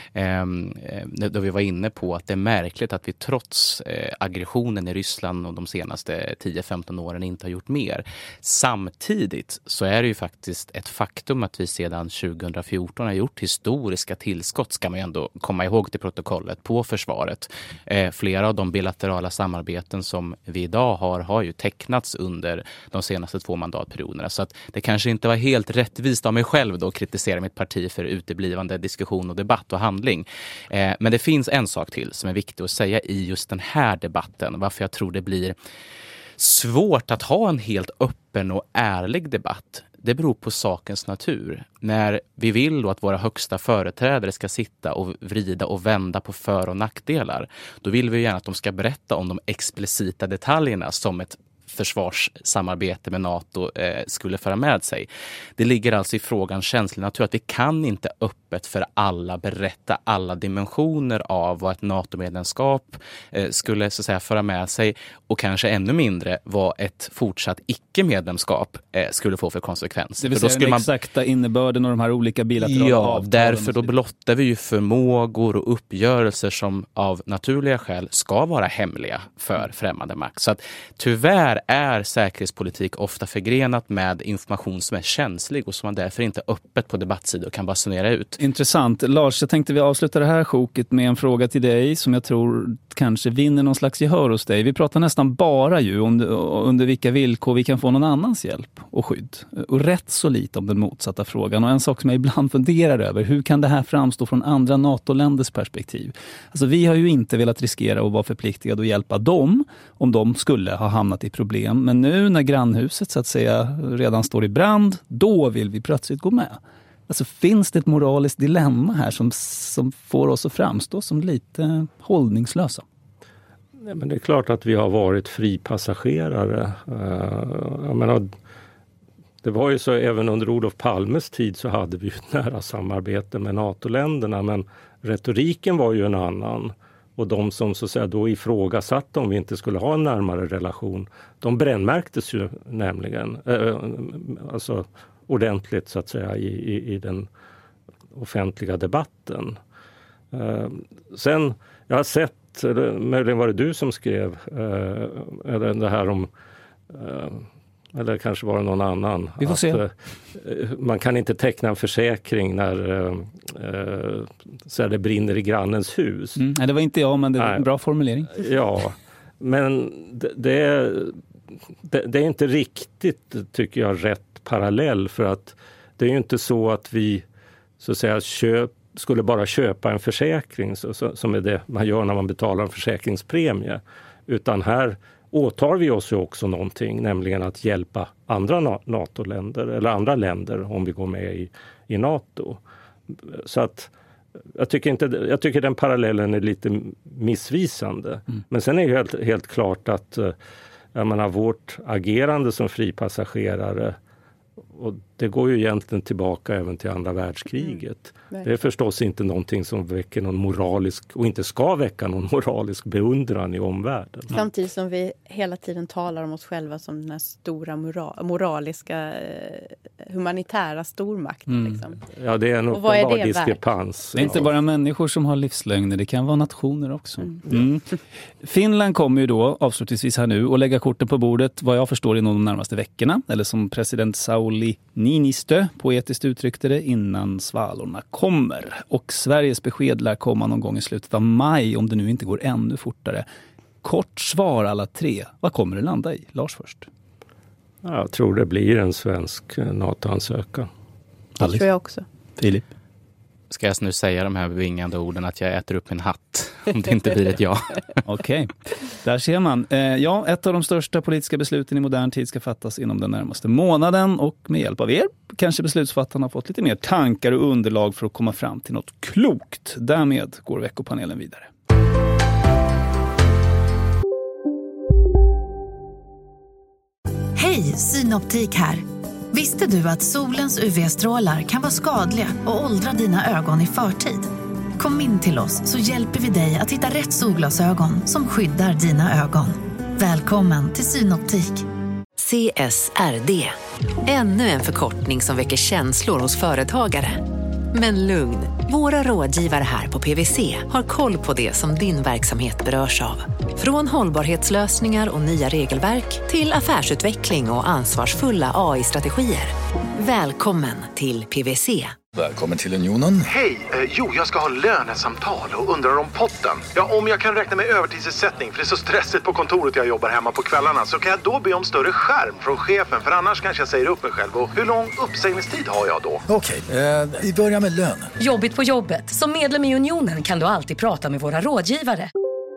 Då vi var inne på att det är märkligt att vi trots aggressionen i Ryssland och de senaste 10-15 åren inte har gjort mer. Samtidigt så är det ju faktiskt ett faktum att vi sedan 2014 har gjort historiska tillskott, ska man ju ändå komma ihåg till protokollet, på försvaret. Flera av de bilaterala samarbeten som vi idag har ju tecknats under de senaste 2 mandatperioderna. Så att det kanske inte var helt rättvist av mig själv då att kritisera mitt parti för uteblivande diskussion och debatt och handling. Men det finns en sak till som är viktig att säga i just den här debatten. Varför jag tror det blir svårt att ha en helt öppen och ärlig debatt. Det beror på sakens natur. När vi vill då att våra högsta företrädare ska sitta och vrida och vända på för- och nackdelar, då vill vi gärna att de ska berätta om de explicita detaljerna som ett försvarssamarbete med NATO skulle föra med sig. Det ligger alltså i frågan känslig natur att vi kan inte öppet för alla berätta alla dimensioner av vad ett NATO-medlemskap skulle så att säga föra med sig, och kanske ännu mindre vad ett fortsatt icke-medlemskap skulle få för konsekvenser. Det vill säga den exakta innebörden av de här olika bilaterala avtalen. Därför då blottar vi ju förmågor och uppgörelser som av naturliga skäl ska vara hemliga för främmande makt. Så att tyvärr är säkerhetspolitik ofta förgrenat med information som är känslig och som man därför inte öppet på debattsidor kan basunera ut. Intressant. Lars, jag tänkte vi avslutar det här sjoket med en fråga till dig som jag tror kanske vinner någon slags gehör hos dig. Vi pratar nästan bara ju om under vilka villkor vi kan få någon annans hjälp och skydd. Och rätt så lite om den motsatta frågan. Och en sak som jag ibland funderar över, hur kan det här framstå från andra NATO-länders perspektiv? Alltså vi har ju inte velat riskera att vara förpliktigade att hjälpa dem om de skulle ha hamnat i problem. Men nu när grannhuset så att säga redan står i brand, då vill vi plötsligt gå med. Alltså finns det ett moraliskt dilemma här som får oss att framstå som lite hållningslösa? Nej, men det är klart att vi har varit fripassagerare. Jag menar, det var ju så även under Olof Palmes tid så hade vi ett nära samarbete med NATO-länderna, men retoriken var ju en annan. Och de som så att säga då ifrågasatte om vi inte skulle ha en närmare relation, de brännmärktes ju nämligen alltså ordentligt så att säga i den offentliga debatten. Sen, jag har sett, möjligen var det du som skrev det här om, eller kanske var det någon annan. Vi får se. Man kan inte teckna en försäkring när så det brinner i grannens hus. Nej, det var inte jag, men det var en bra formulering. Ja, men det är inte riktigt, tycker jag, rätt parallell, för att det är ju inte så att vi så att säga skulle bara köpa en försäkring som är det man gör när man betalar en försäkringspremie, utan här åtar vi oss ju också någonting, nämligen att hjälpa andra NATO-länder eller andra länder om vi går med i NATO. Så att jag tycker den parallellen är lite missvisande. Men sen är det helt klart att jag menar, vårt agerande som fripassagerare, och det går ju egentligen tillbaka även till andra världskriget. Det är förstås inte någonting som väcker någon moralisk, och inte ska väcka någon moralisk beundran i omvärlden. Samtidigt som vi hela tiden talar om oss själva som den här stora moraliska humanitära stormakten. Liksom. Ja, det är en uppenbar diskrepans. Det är inte bara människor som har livslögner, det kan vara nationer också. Finland kommer ju då avslutningsvis här nu och lägga korten på bordet, vad jag förstår, inom de närmaste veckorna. Eller som president Sauli Niinistö poetiskt uttryckte det, innan svalorna kommer. Och Sveriges besked lär komma någon gång i slutet av maj, om det nu inte går ännu fortare. Kort svar alla tre. Vad kommer det landa i? Lars först. Jag tror det blir en svensk NATO-ansökan. Det tror jag också. Filip? Ska jag nu säga de här bevingande orden att jag äter upp min hatt om det inte blir ett ja? Okej, där ser man. Ja, ett av de största politiska besluten i modern tid ska fattas inom den närmaste månaden, och med hjälp av er kanske beslutsfattarna har fått lite mer tankar och underlag för att komma fram till något klokt. Därmed går veckopanelen vidare. Hej, Synoptik här. Visste du att solens UV-strålar kan vara skadliga och åldra dina ögon i förtid? Kom in till oss så hjälper vi dig att hitta rätt solglasögon som skyddar dina ögon. Välkommen till Synoptik. CSRD. Ännu en förkortning som väcker känslor hos företagare. Men lugn, våra rådgivare här på PwC har koll på det som din verksamhet berörs av. Från hållbarhetslösningar och nya regelverk till affärsutveckling och ansvarsfulla AI-strategier. Välkommen till PwC. Välkommen till Unionen. Hej, jag ska ha lönesamtal och undrar om potten. Ja, om jag kan räkna med övertidsersättning för det är så stressigt på kontoret jag jobbar hemma på kvällarna, så kan jag då be om större skärm från chefen, för annars kanske jag säger upp mig själv. Och hur lång uppsägningstid har jag då? Okej, vi börjar med lön. Jobbigt på jobbet. Som medlem i Unionen kan du alltid prata med våra rådgivare.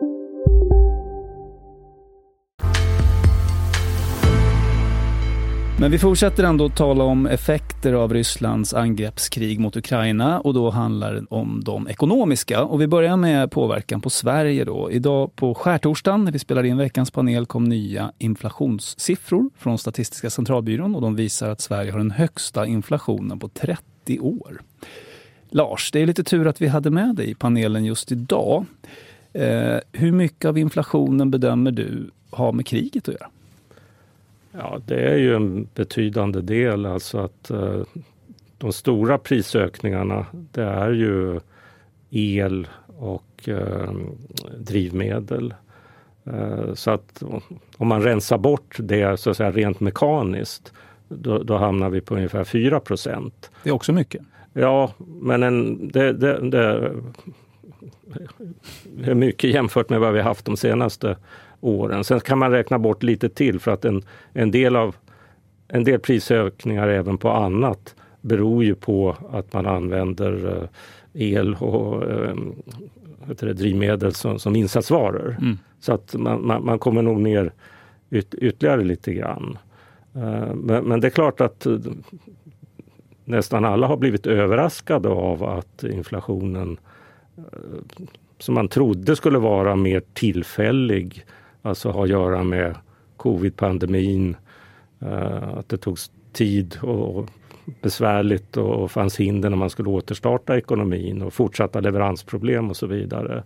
Men vi fortsätter ändå att tala om effekter av Rysslands angreppskrig mot Ukraina, och då handlar det om de ekonomiska. Och vi börjar med påverkan på Sverige då. Idag på skärtorsdagen när vi spelar in veckans panel kom nya inflationssiffror från Statistiska centralbyrån, och de visar att Sverige har den högsta inflationen på 30 år. Lars, det är lite tur att vi hade med dig i panelen just idag. Hur mycket av inflationen bedömer du har med kriget att göra? Ja, det är ju en betydande del, alltså att de stora prisökningarna, det är ju el och drivmedel. Så att om man rensar bort det så att säga rent mekaniskt, då hamnar vi på ungefär 4%. Det är också mycket. Ja, men det är mycket jämfört med vad vi haft de senaste åren. Sen kan man räkna bort lite till, för att en del prisökningar även på annat beror ju på att man använder el och drivmedel som insatsvaror. Så att man kommer nog ner ytterligare lite grann. Men det är klart att nästan alla har blivit överraskade av att inflationen, som man trodde skulle vara mer tillfällig, alltså har att göra med covid-pandemin, att det tog tid och besvärligt och fanns hinder när man skulle återstarta ekonomin och fortsatta leveransproblem och så vidare.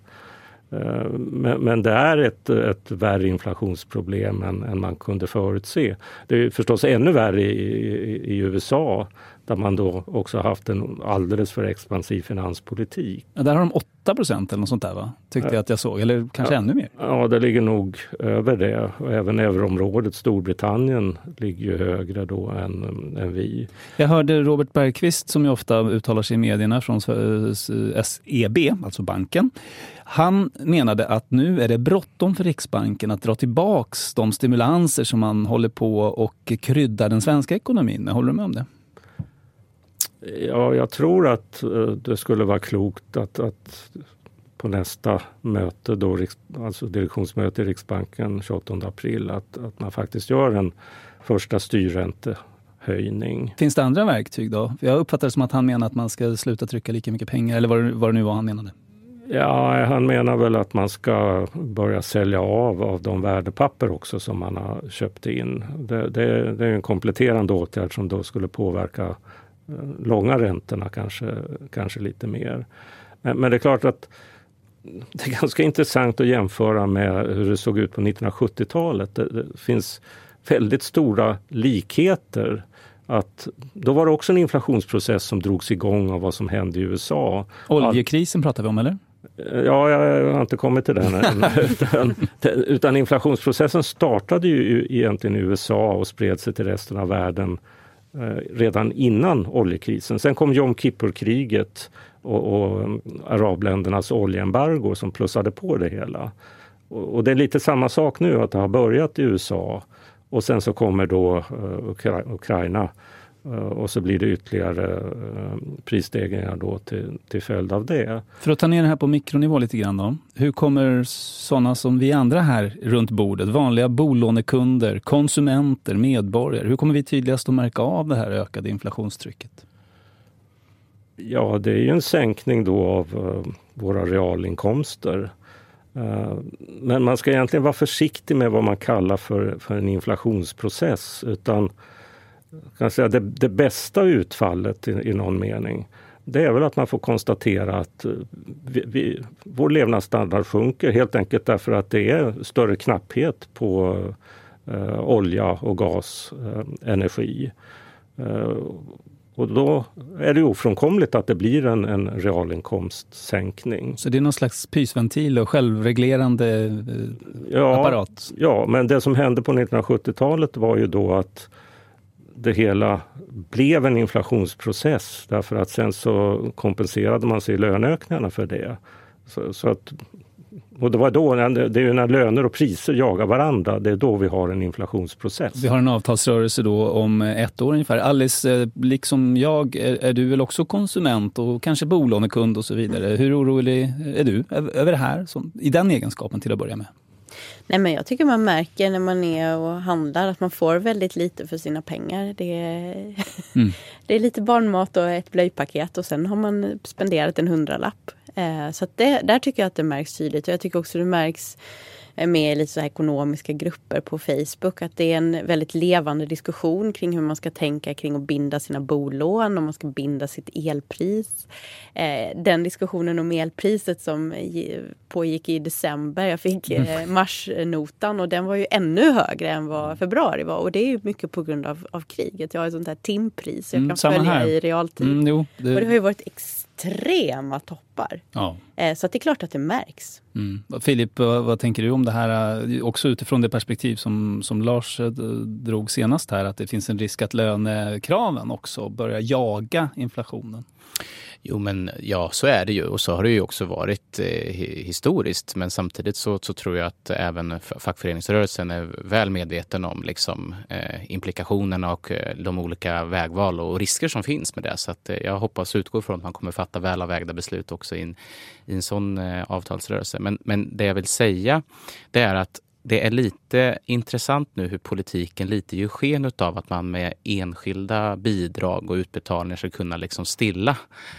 Men det är ett värre inflationsproblem än man kunde förutse. Det är förstås ännu värre i USA, där man då också har haft en alldeles för expansiv finanspolitik. Ja, där har de 8% eller något sånt där, va? Tyckte jag att jag såg, eller kanske ännu mer. Ja, det ligger nog över det. Och även euroområdet, Storbritannien, ligger ju högre då än vi. Jag hörde Robert Bergqvist, som ju ofta uttalar sig i medierna från SEB, alltså banken. Han menade att nu är det bråttom för Riksbanken att dra tillbaks de stimulanser som man håller på och kryddar den svenska ekonomin med. Håller du med om det? Ja, jag tror att det skulle vara klokt att på nästa möte, då, alltså direktionsmöte i Riksbanken 28 april, att man faktiskt gör en första styrräntehöjning. Finns det andra verktyg då? Jag uppfattar det som att han menar att man ska sluta trycka lika mycket pengar, eller vad det nu var han menade. Ja, han menar väl att man ska börja sälja av de värdepapper också som man har köpt in. Det är en kompletterande åtgärd som då skulle påverka långa räntorna kanske lite mer. Men det är klart att det är ganska intressant att jämföra med hur det såg ut på 1970-talet. Det finns väldigt stora likheter. Att då var det också en inflationsprocess som drogs igång av vad som hände i USA. Oljekrisen pratar vi om, eller? Ja, jag har inte kommit till den. utan inflationsprocessen startade ju egentligen i USA och spred sig till resten av världen redan innan oljekrisen. Sen kom Yom Kippur-kriget och arabländernas oljeembargo som plussade på det hela. Och det är lite samma sak nu, att det har börjat i USA och sen så kommer då Ukraina och så blir det ytterligare prisstegringar då till följd av det. För att ta ner det här på mikronivå lite grann då. Hur kommer sådana som vi andra här runt bordet, vanliga bolånekunder, konsumenter, medborgare, hur kommer vi tydligast att märka av det här ökade inflationstrycket? Ja, det är ju en sänkning då av våra realinkomster. Men man ska egentligen vara försiktig med vad man kallar för en inflationsprocess, utan kan säga det bästa utfallet i någon mening. Det är väl att man får konstatera att vår levnadsstandard sjunker helt enkelt därför att det är större knapphet på olja och gas, energi. Och då är det ofrånkomligt att det blir en realinkomstsänkning. Så det är någon slags pysventil och självreglerande apparat? Ja, men det som hände på 1970-talet var ju då att det hela blev en inflationsprocess därför att sen så kompenserade man sig i löneökningarna för det. Så att, och det var då, det är ju när löner och priser jagar varandra, det är då vi har en inflationsprocess. Vi har en avtalsrörelse då om 1 år ungefär. Alice, liksom jag, är du väl också konsument och kanske bolånekund och så vidare. Hur orolig är du över det här i den egenskapen till att börja med? Nej, men jag tycker man märker när man är och handlar att man får väldigt lite för sina pengar. Det är lite barnmat och ett blöjpaket och sen har man spenderat en 100-lapp. Så att där tycker jag att det märks tydligt. Och jag tycker också det märks med lite så här ekonomiska grupper på Facebook. Att det är en väldigt levande diskussion kring hur man ska tänka kring att binda sina bolån. Om man ska binda sitt elpris. Den diskussionen om elpriset som pågick i december. Jag fick marsnotan och den var ju ännu högre än vad februari var. Och det är ju mycket på grund av kriget. Jag har ett sånt här timpris. Jag kan följa i realtid. Och det har ju varit extrema toppar. Ja. Så att det är klart att det märks. Filip, vad tänker du om det här? Också utifrån det perspektiv som Lars drog senast här. Att det finns en risk att lönekraven också börjar jaga inflationen. Jo, men ja, så är det ju. Och så har det ju också varit historiskt. Men samtidigt så tror jag att även fackföreningsrörelsen är väl medveten om liksom, implikationerna och de olika vägval och risker som finns med det. Så att jag hoppas utgå från att man kommer fatta välavvägda beslut också i en sån avtalsrörelse. Men det jag vill säga, det är att det är lite intressant nu hur politiken lite gör sken av att man med enskilda bidrag och utbetalningar ska kunna liksom stilla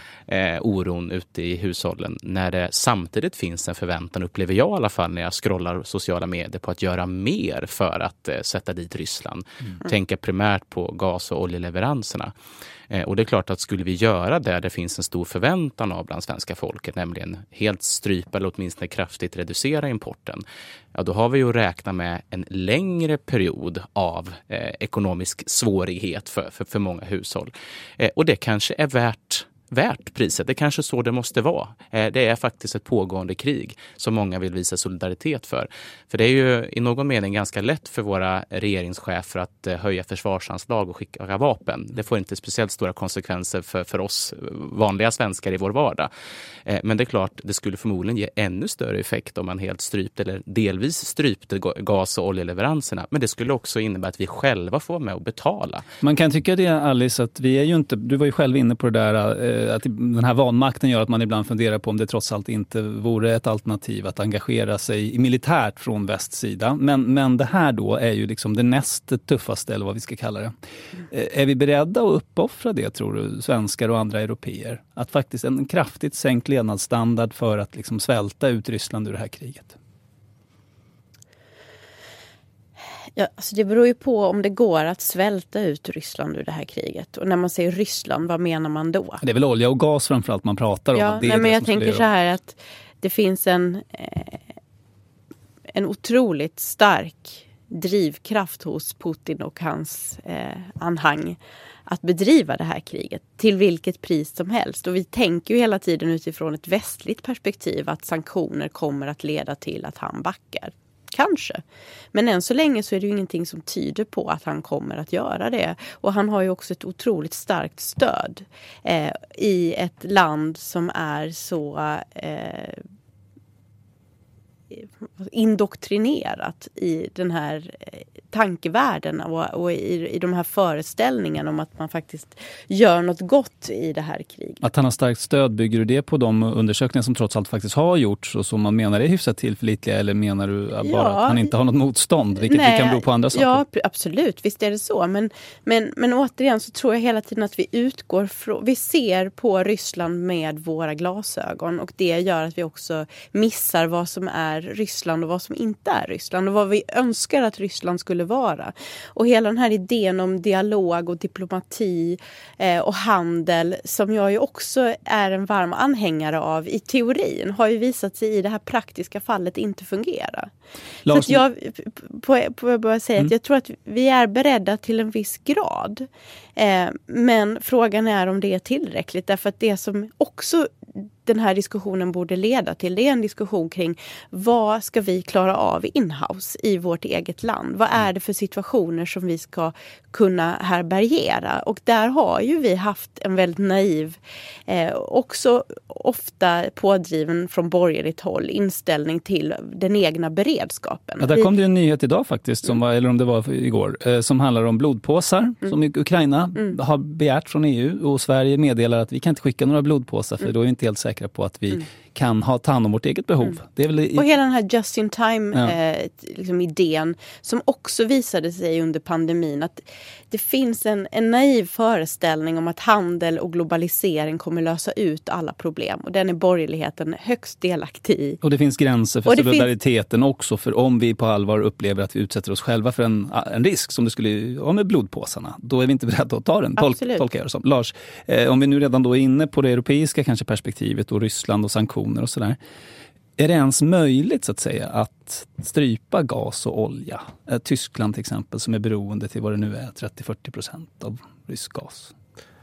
oron ute i hushållen. När det samtidigt finns en förväntan, upplever jag i alla fall när jag scrollar sociala medier, på att göra mer för att sätta dit Ryssland. Tänka primärt på gas- och oljeleveranserna. Och det är klart att skulle vi göra det finns en stor förväntan av bland svenska folket, nämligen helt strypa eller åtminstone kraftigt reducera importen, ja då har vi ju räknat med en längre period av ekonomisk svårighet för många hushåll. Och det kanske är värt priset. Det är kanske så det måste vara. Det är faktiskt ett pågående krig som många vill visa solidaritet för. För det är ju i någon mening ganska lätt för våra regeringschefer att höja försvarsanslag och skicka vapen. Det får inte speciellt stora konsekvenser för oss vanliga svenskar i vår vardag. Men det är klart, det skulle förmodligen ge ännu större effekt om man helt strypte eller delvis strypte gas- och oljeleveranserna. Men det skulle också innebära att vi själva får med och betala. Man kan tycka det, Alice, att vi är ju inte, du var ju själv inne på det där, att den här vanmakten gör att man ibland funderar på om det trots allt inte vore ett alternativ att engagera sig i militärt från västsida. Men det här då är ju liksom det näst tuffaste, eller vad vi ska kalla det. Är vi beredda att uppoffra det, tror du, svenskar och andra europeer? Att faktiskt en kraftigt sänkt levnadsstandard för att liksom svälta ut Ryssland ur det här kriget? Ja, alltså det beror ju på om det går att svälta ut Ryssland ur det här kriget. Och när man säger Ryssland, vad menar man då? Det är väl olja och gas framförallt man pratar om. Ja, det men jag tänker så här att det finns en otroligt stark drivkraft hos Putin och hans anhang att bedriva det här kriget till vilket pris som helst. Och vi tänker ju hela tiden utifrån ett västligt perspektiv att sanktioner kommer att leda till att han backar. Kanske. Men än så länge så är det ju ingenting som tyder på att han kommer att göra det. Och han har ju också ett otroligt starkt stöd i ett land som är så indoktrinerat i den här tankevärlden och i de här föreställningarna om att man faktiskt gör något gott i det här kriget. Att han har starkt stöd, bygger du det på de undersökningar som trots allt faktiskt har gjorts och som man menar är hyfsat tillförlitliga, eller menar du bara att han inte har något motstånd, vilket vi kan bero på andra saker? Ja, absolut, visst är det så. Men återigen så tror jag hela tiden att vi utgår från, vi ser på Ryssland med våra glasögon och det gör att vi också missar vad som är Ryssland och vad som inte är Ryssland och vad vi önskar att Ryssland skulle vara. Och hela den här idén om dialog och diplomati och handel som jag ju också är en varm anhängare av i teorin har ju visat sig i det här praktiska fallet inte fungera. Så att jag börjar säga att jag tror att vi är beredda till en viss grad. Men frågan är om det är tillräckligt, därför att det som också den här diskussionen borde leda till, det är en diskussion kring vad ska vi klara av in-house i vårt eget land? Vad är det för situationer som vi ska kunna härbärgera? Och där har ju vi haft en väldigt naiv, också ofta pådriven från borgerligt håll, inställning till den egna beredskapen. Ja, där kom det en nyhet idag faktiskt, som var, eller om det var igår, som handlar om blodpåsar som Ukraina har begärt från EU, och Sverige meddelar att vi kan inte skicka några blodpåsar för då är vi inte helt säkra på att vi kan ta hand om vårt eget behov. Det är väl och hela den här just in time liksom idén som också visade sig under pandemin, att det finns en naiv föreställning om att handel och globalisering kommer lösa ut alla problem, och den är borgerligheten högst delaktig i. Och det finns gränser för solidariteten också, för om vi på allvar upplever att vi utsätter oss själva för en risk som det skulle ha med blodpåsarna, då är vi inte beredda att ta den. Tolkar jag det som. Lars, om vi nu redan då är inne på det europeiska kanske perspektivet och Ryssland och sanktioner och sådär. Är det ens möjligt så att säga att strypa gas och olja? Tyskland till exempel som är beroende till vad det nu är 30-40% av rysk gas.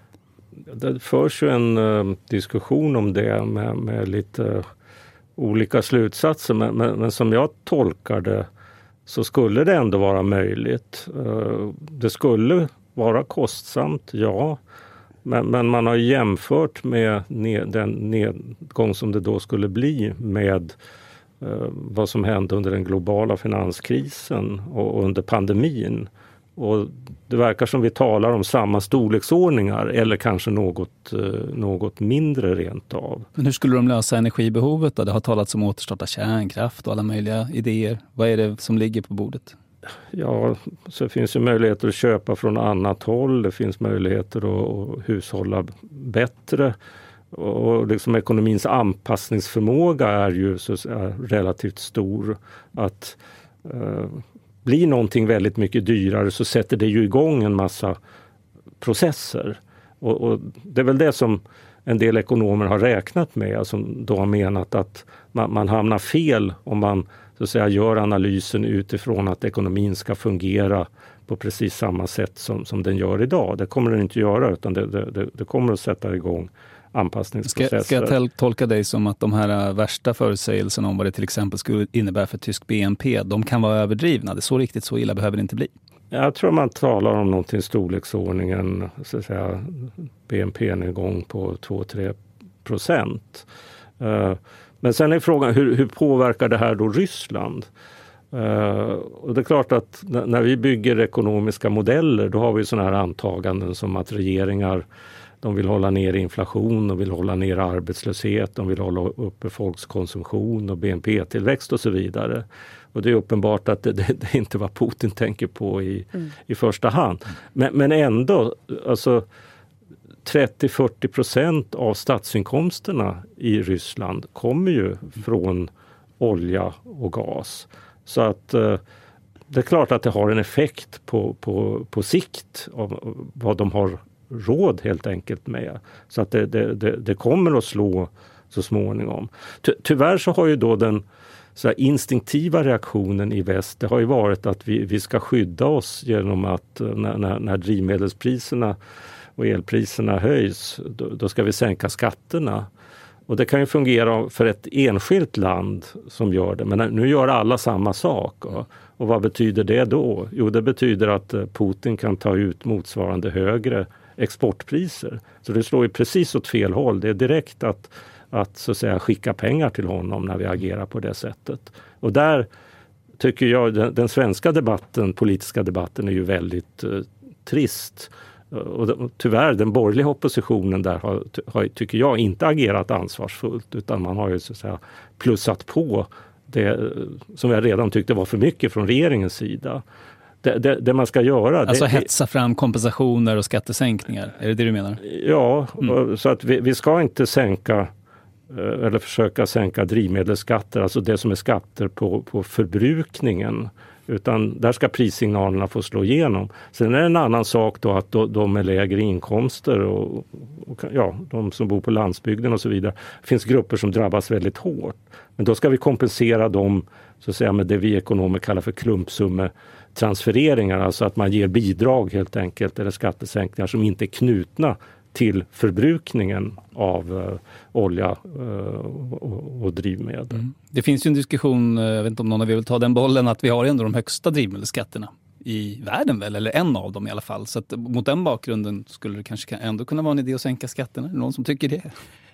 Det förs ju en diskussion om det med lite olika slutsatser, men som jag tolkar det så skulle det ändå vara möjligt. Det skulle vara kostsamt, ja. Men man har jämfört med den nedgång som det då skulle bli med vad som hände under den globala finanskrisen och under pandemin. Och det verkar som vi talar om samma storleksordningar eller kanske något mindre rent av. Men hur skulle de lösa energibehovet då? Det har talats om återstarta kärnkraft och alla möjliga idéer. Vad är det som ligger på bordet? Ja, så finns ju möjligheter att köpa från annat håll. Det finns möjligheter att hushålla bättre. Och liksom ekonomins anpassningsförmåga är ju så relativt stor. Att blir någonting väldigt mycket dyrare så sätter det ju igång en massa processer. Och det är väl det som en del ekonomer har räknat med. Alltså, då har menat att man hamnar fel om man så att säga gör analysen utifrån att ekonomin ska fungera på precis samma sätt som den gör idag. Det kommer den inte göra, utan det kommer att sätta igång anpassningsprocesser. Ska jag tolka dig som att de här värsta förutsägelserna om vad det till exempel skulle innebära för tysk BNP, de kan vara överdrivna? Det är så riktigt så illa behöver det inte bli. Jag tror man talar om någonting i storleksordningen, så att säga, BNP-nedgång på 2-3%. Men sen är frågan, hur påverkar det här då Ryssland? Och det är klart att när vi bygger ekonomiska modeller, då har vi sådana här antaganden som att regeringar, de vill hålla ner inflation, de vill hålla ner arbetslöshet, de vill hålla uppe folks konsumtion och BNP-tillväxt och så vidare. Och det är uppenbart att det är inte vad Putin tänker på i första hand. Men ändå, alltså 30-40% av statsinkomsterna i Ryssland kommer ju från olja och gas. Så att det är klart att det har en effekt på sikt av vad de har råd helt enkelt med. Så att det kommer att slå så småningom. Tyvärr så har ju då den så här instinktiva reaktionen i väst, det har ju varit att vi ska skydda oss genom att när drivmedelspriserna och elpriserna höjs, då ska vi sänka skatterna. Och det kan ju fungera för ett enskilt land som gör det, men nu gör alla samma sak. Och vad betyder det då? Jo, det betyder att Putin kan ta ut motsvarande högre exportpriser. Så det slår ju precis åt fel håll. Det är direkt att så att säga skicka pengar till honom när vi agerar på det sättet. Och där tycker jag den svenska debatten, politiska debatten, är ju väldigt trist. Och tyvärr, den borgerliga oppositionen där har tycker jag inte agerat ansvarsfullt, utan man har ju så att säga plussat på det som jag redan tyckte var för mycket från regeringens sida. Det man ska göra... Alltså hetsa fram kompensationer och skattesänkningar, är det du menar? Ja, så att vi ska inte sänka eller försöka sänka drivmedelsskatter, alltså det som är skatter på förbrukningen. Utan där ska prissignalerna få slå igenom. Sen är det en annan sak då att de med lägre inkomster och de som bor på landsbygden och så vidare. Det finns grupper som drabbas väldigt hårt. Men då ska vi kompensera dem så att säga, med det vi ekonomer kallar för klumpsummetransfereringar. Alltså att man ger bidrag helt enkelt eller skattesänkningar som inte är knutna till förbrukningen av olja och drivmedel. Det finns ju en diskussion, jag vet inte om någon av er vill ta den bollen, att vi har ändå de högsta drivmedelsskatterna i världen väl, eller en av dem i alla fall. Så att mot den bakgrunden skulle det kanske ändå kunna vara en idé att sänka skatterna. Är det någon som tycker det?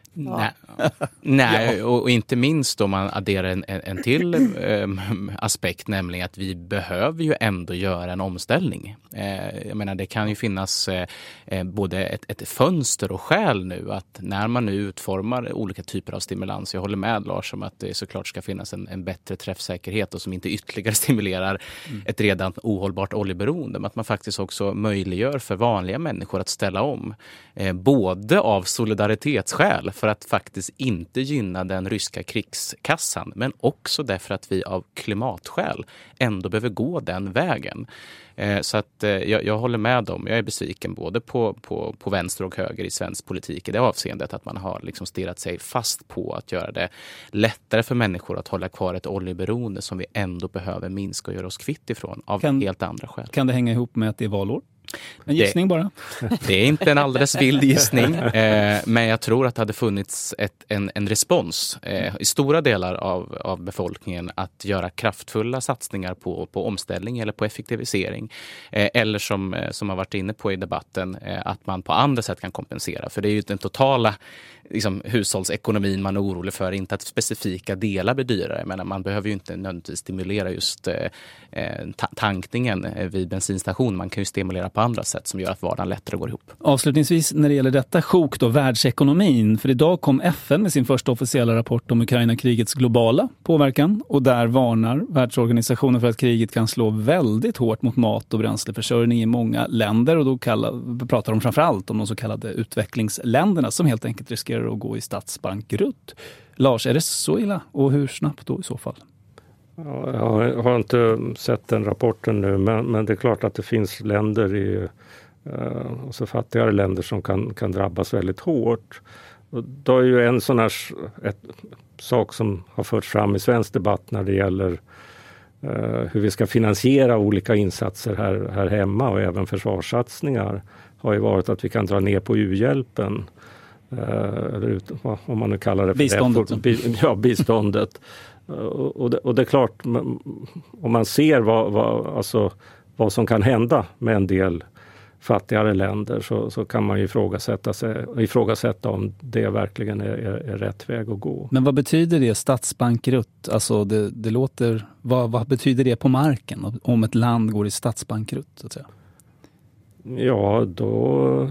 Nej, och inte minst om man adderar en till aspekt, nämligen att vi behöver ju ändå göra en omställning. Jag menar, det kan ju finnas både ett fönster och skäl nu att när man nu utformar olika typer av stimulans, jag håller med Lars om att det såklart ska finnas en bättre träffsäkerhet och som inte ytterligare stimulerar ett redan ohållbart oljeberoende, men att man faktiskt också möjliggör för vanliga människor att ställa om, både av solidaritetsskäl för att faktiskt inte gynna den ryska krigskassan, men också därför att vi av klimatskäl ändå behöver gå den vägen. Så att jag håller med dem. Jag är besviken både på vänster och höger i svensk politik i det avseendet att man har liksom stirrat sig fast på att göra det lättare för människor att hålla kvar ett oljeberoende som vi ändå behöver minska och göra oss kvitt ifrån av helt andra skäl. Kan det hänga ihop med att det är valår? En gissning bara. Det är inte en alldeles vild gissning, men jag tror att det hade funnits en respons i stora delar av befolkningen att göra kraftfulla satsningar på omställning eller på effektivisering. Eller som har varit inne på i debatten, att man på andra sätt kan kompensera. För det är ju den totala hushållsekonomin man är orolig för, inte att specifika delar blir dyrare. Men man behöver ju inte nödvändigtvis stimulera just tankningen vid bensinstation. Man kan ju stimulera på andra sätt som gör att vardagen lättare går ihop. Avslutningsvis när det gäller detta sjok då, världsekonomin. För idag kom FN med sin första officiella rapport om Ukraina-krigets globala påverkan. Och där varnar världsorganisationen för att kriget kan slå väldigt hårt mot mat- och bränsleförsörjning i många länder. Och då pratar de framförallt om de så kallade utvecklingsländerna som helt enkelt riskerar att gå i statsbankrutt. Lars, är det så illa? Och hur snabbt då i så fall? Ja, jag har inte sett den rapporten nu, men det är klart att det finns länder alltså fattigare länder som kan drabbas väldigt hårt. Och då är ju en sån här sak som har förts fram i svensk debatt när det gäller hur vi ska finansiera olika insatser här hemma och även försvarssatsningar har ju varit att vi kan dra ner på u-hjälpen. Eller om man nu kallar det för biståndet. Biståndet. Och det är klart, om man ser vad som kan hända med en del fattigare länder så kan man ju ifrågasätta om det verkligen är rätt väg att gå. Men vad betyder det statsbankrutt? Alltså det låter, vad betyder det på marken om ett land går i statsbankrutt så att säga? Ja, då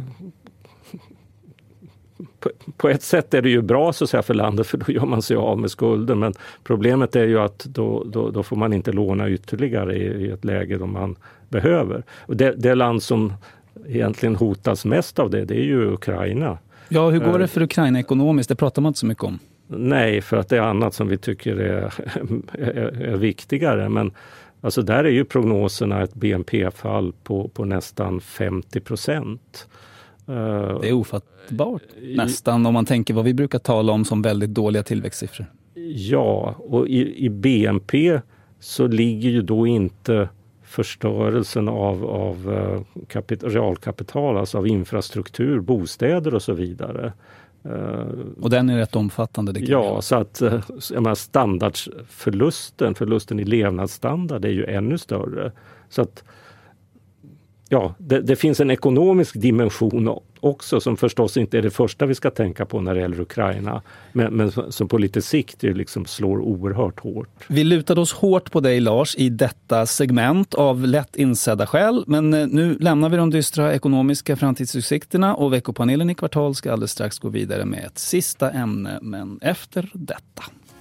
på ett sätt är det ju bra så att säga för landet, för då gör man sig av med skulder, men problemet är ju att då får man inte låna ytterligare i ett läge då man behöver. Och det land som egentligen hotas mest av det är ju Ukraina. Ja, hur går det för Ukraina ekonomiskt? Det pratar man inte så mycket om. Nej, för att det är annat som vi tycker är viktigare, men alltså där är ju prognoserna ett BNP-fall på nästan 50%. Det är ofattbart nästan om man tänker vad vi brukar tala om som väldigt dåliga tillväxtsiffror. Ja, och i BNP så ligger ju då inte förstörelsen av realkapital, alltså av infrastruktur, bostäder och så vidare. Och den är rätt omfattande. Ja, så att förlusten i levnadsstandard är ju ännu större. Så att ja, det finns en ekonomisk dimension också som förstås inte är det första vi ska tänka på när det gäller Ukraina. Men som på lite sikt liksom slår oerhört hårt. Vi lutade oss hårt på dig Lars i detta segment av lätt insedda skäl. Men nu lämnar vi de dystra ekonomiska framtidsutsikterna och veckopanelen i Kvartal ska alldeles strax gå vidare med ett sista ämne. Men efter detta.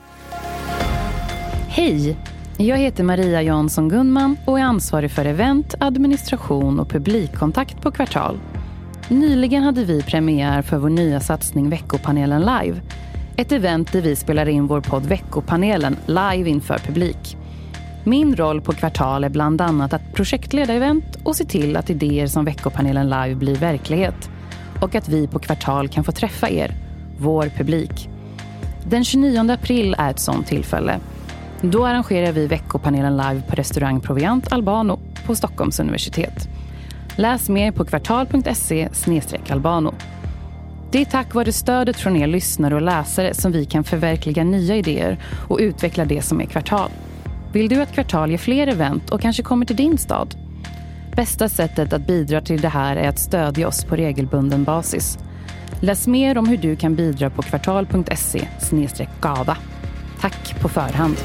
Hej! Jag heter Maria Jansson Gunman och är ansvarig för event, administration och publikkontakt på Kvartal. Nyligen hade vi premiär för vår nya satsning Veckopanelen Live. Ett event där vi spelar in vår podd Veckopanelen live inför publik. Min roll på Kvartal är bland annat att projektleda event och se till att idéer som Veckopanelen live blir verklighet. Och att vi på Kvartal kan få träffa er, vår publik. Den 29 april är ett sådant tillfälle. Då arrangerar vi Veckopanelen live på restaurang Proviant Albano på Stockholms universitet. Läs mer på kvartal.se/albano. Det är tack vare stödet från er lyssnare och läsare som vi kan förverkliga nya idéer och utveckla det som är Kvartal. Vill du att Kvartal ger fler event och kanske kommer till din stad? Bästa sättet att bidra till det här är att stödja oss på regelbunden basis. Läs mer om hur du kan bidra på kvartal.se/gava. Tack på förhand.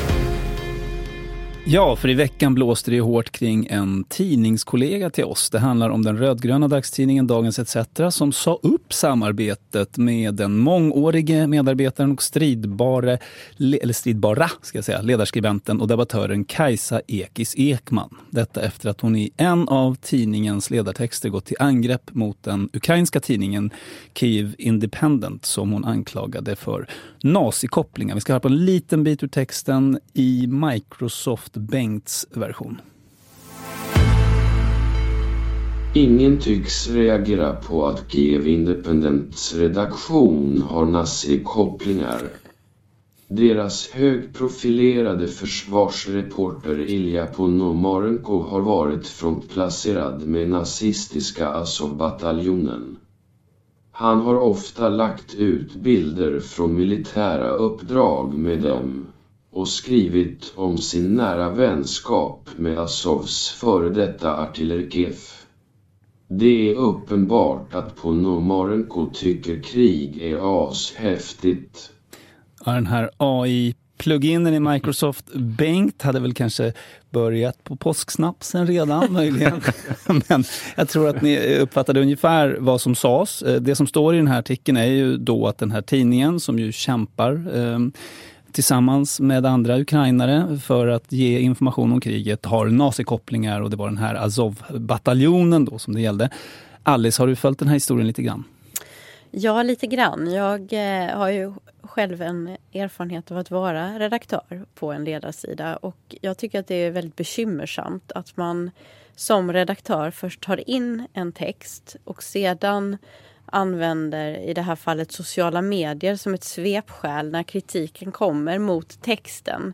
Ja, för i veckan blåste det hårt kring en tidningskollega till oss. Det handlar om den rödgröna dagstidningen Dagens ETC som sa upp samarbetet med den mångårige medarbetaren och stridbara ledarskribenten och debattören Kajsa Ekis Ekman. Detta efter att hon i en av tidningens ledartexter gått till angrepp mot den ukrainska tidningen Kyiv Independent som hon anklagade för nazikopplingar. Vi ska höra på en liten bit ur texten i Microsoft Bengts version. Ingen tycks reagera på att Kyiv Independents redaktion har nazikopplingar. Deras högprofilerade försvarsreporter Ilja Ponomarenko har varit frontplacerad med nazistiska Azov-bataljonen. Han har ofta lagt ut bilder från militära uppdrag med dem och skrivit om sin nära vänskap med Azovs före detta artillerchef. Det är uppenbart att Ponomarenko tycker krig är ashäftigt. Ja, den här AI-pluginen i Microsoft Bengt hade väl kanske börjat på påsksnapsen redan möjligen. Men jag tror att ni uppfattade ungefär vad som sades. Det som står i den här artikeln är ju då att den här tidningen som ju kämpar tillsammans med andra ukrainare för att ge information om kriget har nazikopplingar och det var den här Azov-bataljonen då som det gällde. Alice, har du följt den här historien lite grann? Ja, lite grann. Jag har ju själv en erfarenhet av att vara redaktör på en ledarsida och jag tycker att det är väldigt bekymmersamt att man som redaktör först tar in en text och sedan använder i det här fallet sociala medier som ett svepskäl när kritiken kommer mot texten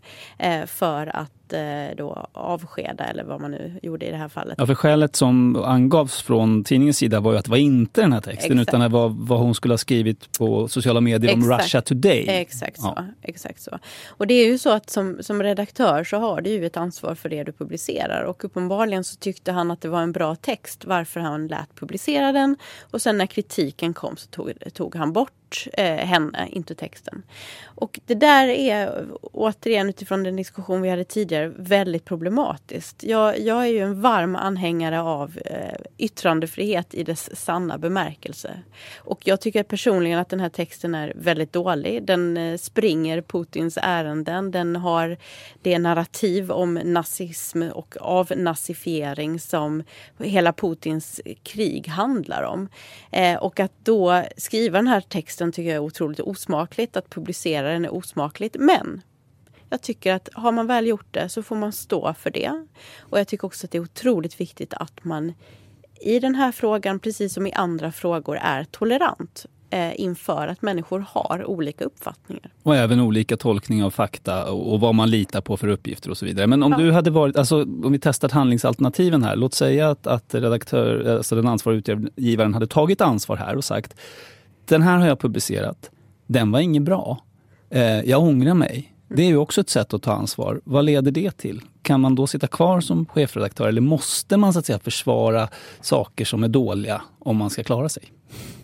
för att då avskeda eller vad man nu gjorde i det här fallet. Ja, för skälet som angavs från tidningens sida var ju att det var inte den här texten. Exakt. Utan det var vad hon skulle ha skrivit på sociala medier om Russia Today. Exakt så. Och det är ju så att som redaktör så har du ju ett ansvar för det du publicerar och uppenbarligen så tyckte han att det var en bra text varför han lät publicera den och sen när kritiken kom så tog han bort henne, inte texten. Och det där är återigen utifrån den diskussion vi hade tidigare väldigt problematiskt. Jag är ju en varm anhängare av yttrandefrihet i dess sanna bemärkelse. Och jag tycker personligen att den här texten är väldigt dålig. Den springer Putins ärenden. Den har det narrativ om nazism och avnazifiering som hela Putins krig handlar om. Och att då skriva den här texten tycker jag är otroligt osmakligt. Att publicera den är osmakligt. Men jag tycker att har man väl gjort det så får man stå för det. Och jag tycker också att det är otroligt viktigt att man i den här frågan, precis som i andra frågor, är tolerant inför att människor har olika uppfattningar. Och även olika tolkning av fakta och vad man litar på för uppgifter och så vidare. Men om du hade varit, alltså om vi testat handlingsalternativen här, låt säga att redaktör, alltså den ansvariga utgivaren hade tagit ansvar här och sagt den här har jag publicerat, den var inget bra. Jag ångrar mig. Det är ju också ett sätt att ta ansvar. Vad leder det till? Kan man då sitta kvar som chefredaktör eller måste man så att säga försvara saker som är dåliga om man ska klara sig?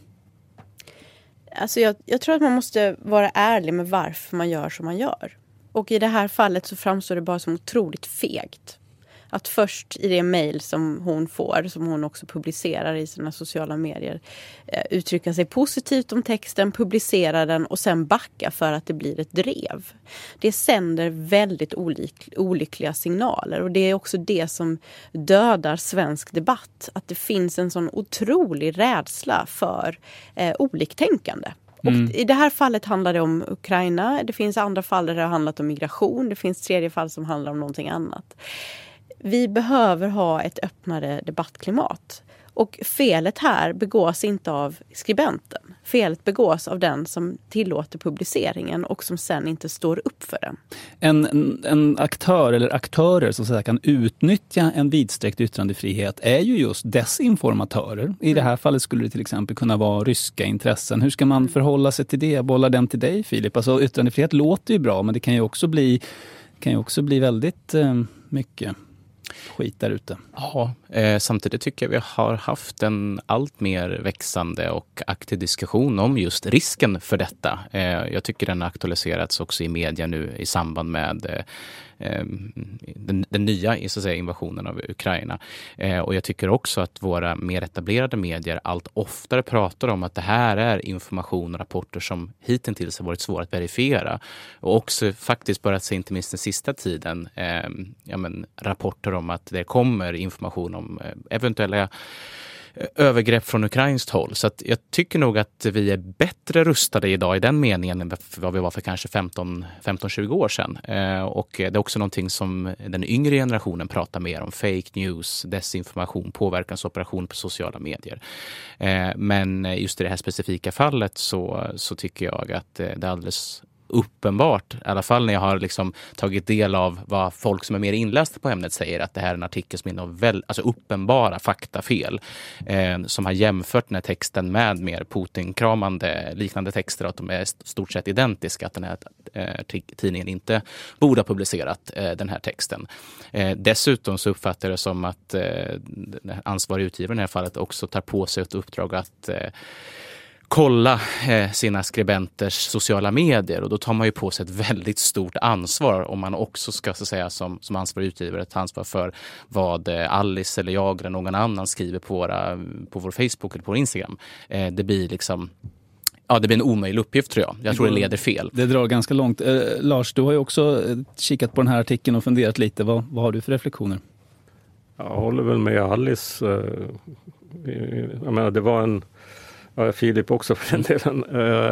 Alltså jag tror att man måste vara ärlig med varför man gör som man gör. Och i det här fallet så framstår det bara som otroligt fegt. Att först i det mejl som hon får, som hon också publicerar i sina sociala medier, uttrycka sig positivt om texten, publicera den och sen backa för att det blir ett drev. Det sänder väldigt olyckliga signaler och det är också det som dödar svensk debatt. Att det finns en sån otrolig rädsla för oliktänkande. Och i det här fallet handlar det om Ukraina. Det finns andra fall där det har handlat om migration. Det finns tredje fall som handlar om någonting annat. Vi behöver ha ett öppnare debattklimat. Och felet här begås inte av skribenten. Felet begås av den som tillåter publiceringen och som sen inte står upp för den. En aktör eller aktörer som så att kan utnyttja en vidsträckt yttrandefrihet är ju just desinformatörer. I det här fallet skulle det till exempel kunna vara ryska intressen. Hur ska man förhålla sig till det? Bollar den till dig, Filip? Alltså yttrandefrihet låter ju bra, men det kan ju också bli väldigt mycket skit där ute. Ja, samtidigt tycker jag vi har haft en allt mer växande och aktiv diskussion om just risken för detta. Jag tycker den har aktualiserats också i media nu i samband med den nya så att säga, invasionen av Ukraina. Och jag tycker också att våra mer etablerade medier allt oftare pratar om att det här är information och rapporter som hittills har varit svåra att verifiera. Och också faktiskt börjat se, inte minst den sista tiden, rapporter om att det kommer information om eventuella övergrepp från ukrainskt håll. Så att jag tycker nog att vi är bättre rustade idag i den meningen än vad vi var för kanske 15-20 år sedan. Och det är också någonting som den yngre generationen pratar mer om. Fake news, desinformation, påverkansoperation på sociala medier. Men just i det här specifika fallet så tycker jag att det är alldeles uppenbart, i alla fall när jag har liksom tagit del av vad folk som är mer inlästa på ämnet säger, att det här är en artikel som innehåller uppenbara faktafel, som har jämfört den här texten med mer Putin-kramande liknande texter, att de är stort sett identiska, att den här tidningen inte borde ha publicerat den här texten. Dessutom så uppfattar jag det som att ansvarig utgivare i det här fallet också tar på sig ett uppdrag att kolla sina skribenters sociala medier, och då tar man ju på sig ett väldigt stort ansvar om man också ska så att säga som ansvarig utgivare ta ansvar för vad Alice eller jag eller någon annan skriver på vår Facebook eller på vår Instagram. Det blir liksom det blir en omöjlig uppgift, tror jag. Jag tror det leder fel. Det drar ganska långt. Lars, du har ju också kikat på den här artikeln och funderat lite. Vad har du för reflektioner? Jag håller väl med Alice. Jag menar, det var en... Ja, Filip också för den delen.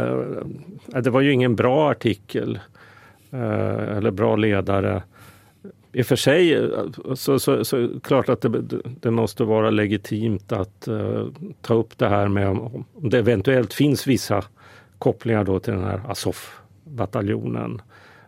Det var ju ingen bra artikel eller bra ledare. I och för sig så klart att det måste vara legitimt att ta upp det här med om det eventuellt finns vissa kopplingar då till den här Azov-bataljonen.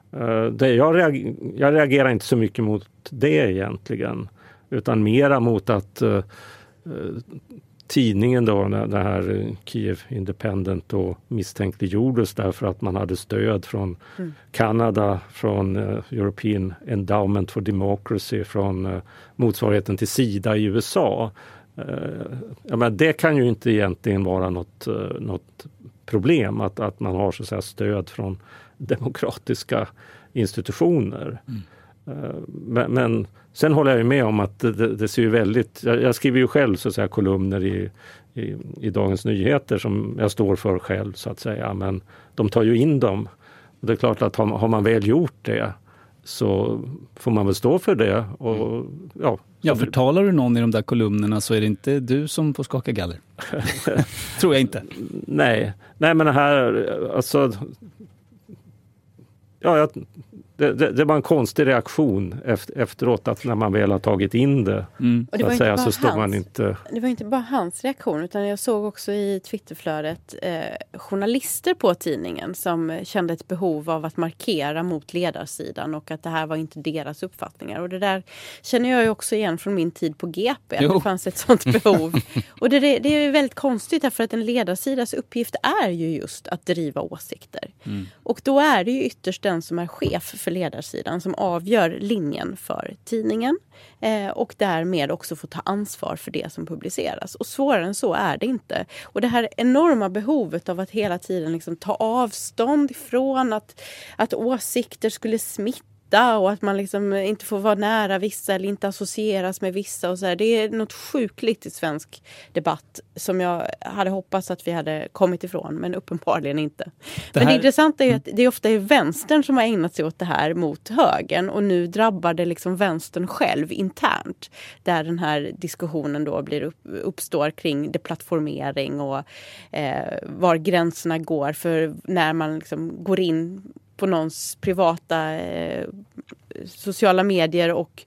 Jag reagerar inte så mycket mot det egentligen, utan mera mot att tidningen då, det här Kiev Independent, då misstänkliggjordes därför att man hade stöd från Kanada, från European Endowment for Democracy, från motsvarigheten till SIDA i USA. Men det kan ju inte egentligen vara något problem att man har så att säga stöd från demokratiska institutioner. Men sen håller jag ju med om att det ser ju väldigt... Jag skriver ju själv så att säga kolumner i Dagens Nyheter som jag står för själv så att säga. Men de tar ju in dem. Och det är klart att har man väl gjort det så får man väl stå för det. Och, ja, förtalar du någon i de där kolumnerna så är det inte du som får skaka galler. Tror jag inte. Nej, men det här... Alltså, det var en konstig reaktion efteråt, att när man väl har tagit in det, och det var inte så står man inte... Det var inte bara hans reaktion, utan jag såg också i Twitterflödet journalister på tidningen som kände ett behov av att markera mot ledarsidan och att det här var inte deras uppfattningar. Och det där känner jag ju också igen från min tid på GP, att det fanns ett sånt behov. Och det är väldigt konstigt, därför att en ledarsidas uppgift är ju just att driva åsikter. Och då är det ju ytterst den som är chef för ledarsidan som avgör linjen för tidningen och därmed också får ta ansvar för det som publiceras. Och svårare än så är det inte. Och det här enorma behovet av att hela tiden liksom ta avstånd ifrån att åsikter skulle smitta smitta och att man liksom inte får vara nära vissa eller inte associeras med vissa och så här. Det är något sjukligt i svensk debatt som jag hade hoppats att vi hade kommit ifrån, men uppenbarligen inte. Men det intressanta är att det ofta är vänstern som har ägnat sig åt det här mot högern, och nu drabbar det liksom vänstern själv internt, där den här diskussionen då uppstår kring deplattformering och var gränserna går för när man liksom går in på någons privata sociala medier och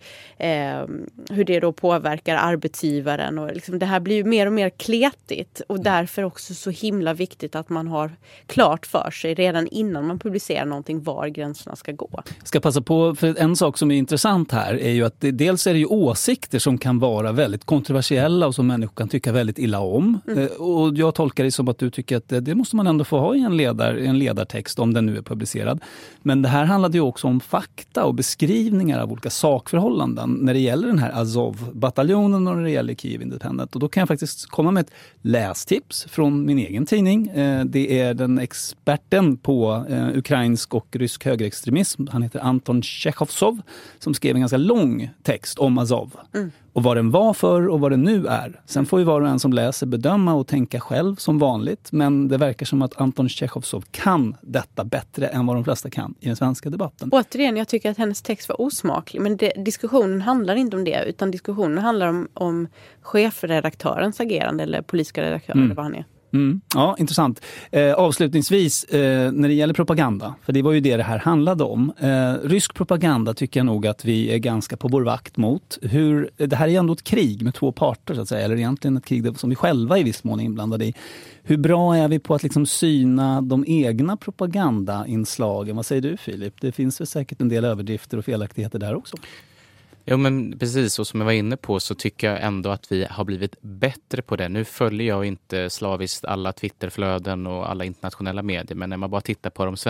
hur det då påverkar arbetsgivaren. Och liksom det här blir ju mer och mer kletigt, och därför också så himla viktigt att man har klart för sig redan innan man publicerar någonting var gränserna ska gå. Jag ska passa på, för en sak som är intressant här är ju att dels är det ju åsikter som kan vara väldigt kontroversiella och som människor kan tycka väldigt illa om. Och jag tolkar det som att du tycker att det måste man ändå få ha i en ledartext om den nu är publicerad. Men det här handlade ju också om fakta och beskrivningar av olika sakförhållanden när det gäller den här Azov-bataljonen och när det gäller Kyiv Independent. Och då kan jag faktiskt komma med ett lästips från min egen tidning. Det är den experten på ukrainsk och rysk högerextremism. Han heter Anton Chekhovsov, som skrev en ganska lång text om Azov. Och vad den var för och vad den nu är. Sen får ju var och en som läser bedöma och tänka själv som vanligt. Men det verkar som att Anton Chekhovsov kan detta bättre än vad de flesta kan i den svenska debatten. Återigen, jag tycker att hennes text var osmaklig. Men diskussionen handlar inte om det, utan diskussionen handlar om chefredaktörens agerande eller politiska redaktören eller vad han är. Ja, intressant. Avslutningsvis, när det gäller propaganda, för det var ju det här handlade om. Rysk propaganda tycker jag nog att vi är ganska på vår vakt mot. Det här är ändå ett krig med två parter, så att säga, eller egentligen ett krig som vi själva i viss mån är inblandade i. Hur bra är vi på att liksom syna de egna propagandainslagen? Vad säger du, Filip? Det finns väl säkert en del överdrifter och felaktigheter där också. Ja, men precis, och som jag var inne på så tycker jag ändå att vi har blivit bättre på det. Nu följer jag inte slaviskt alla Twitterflöden och alla internationella medier, men när man bara tittar på de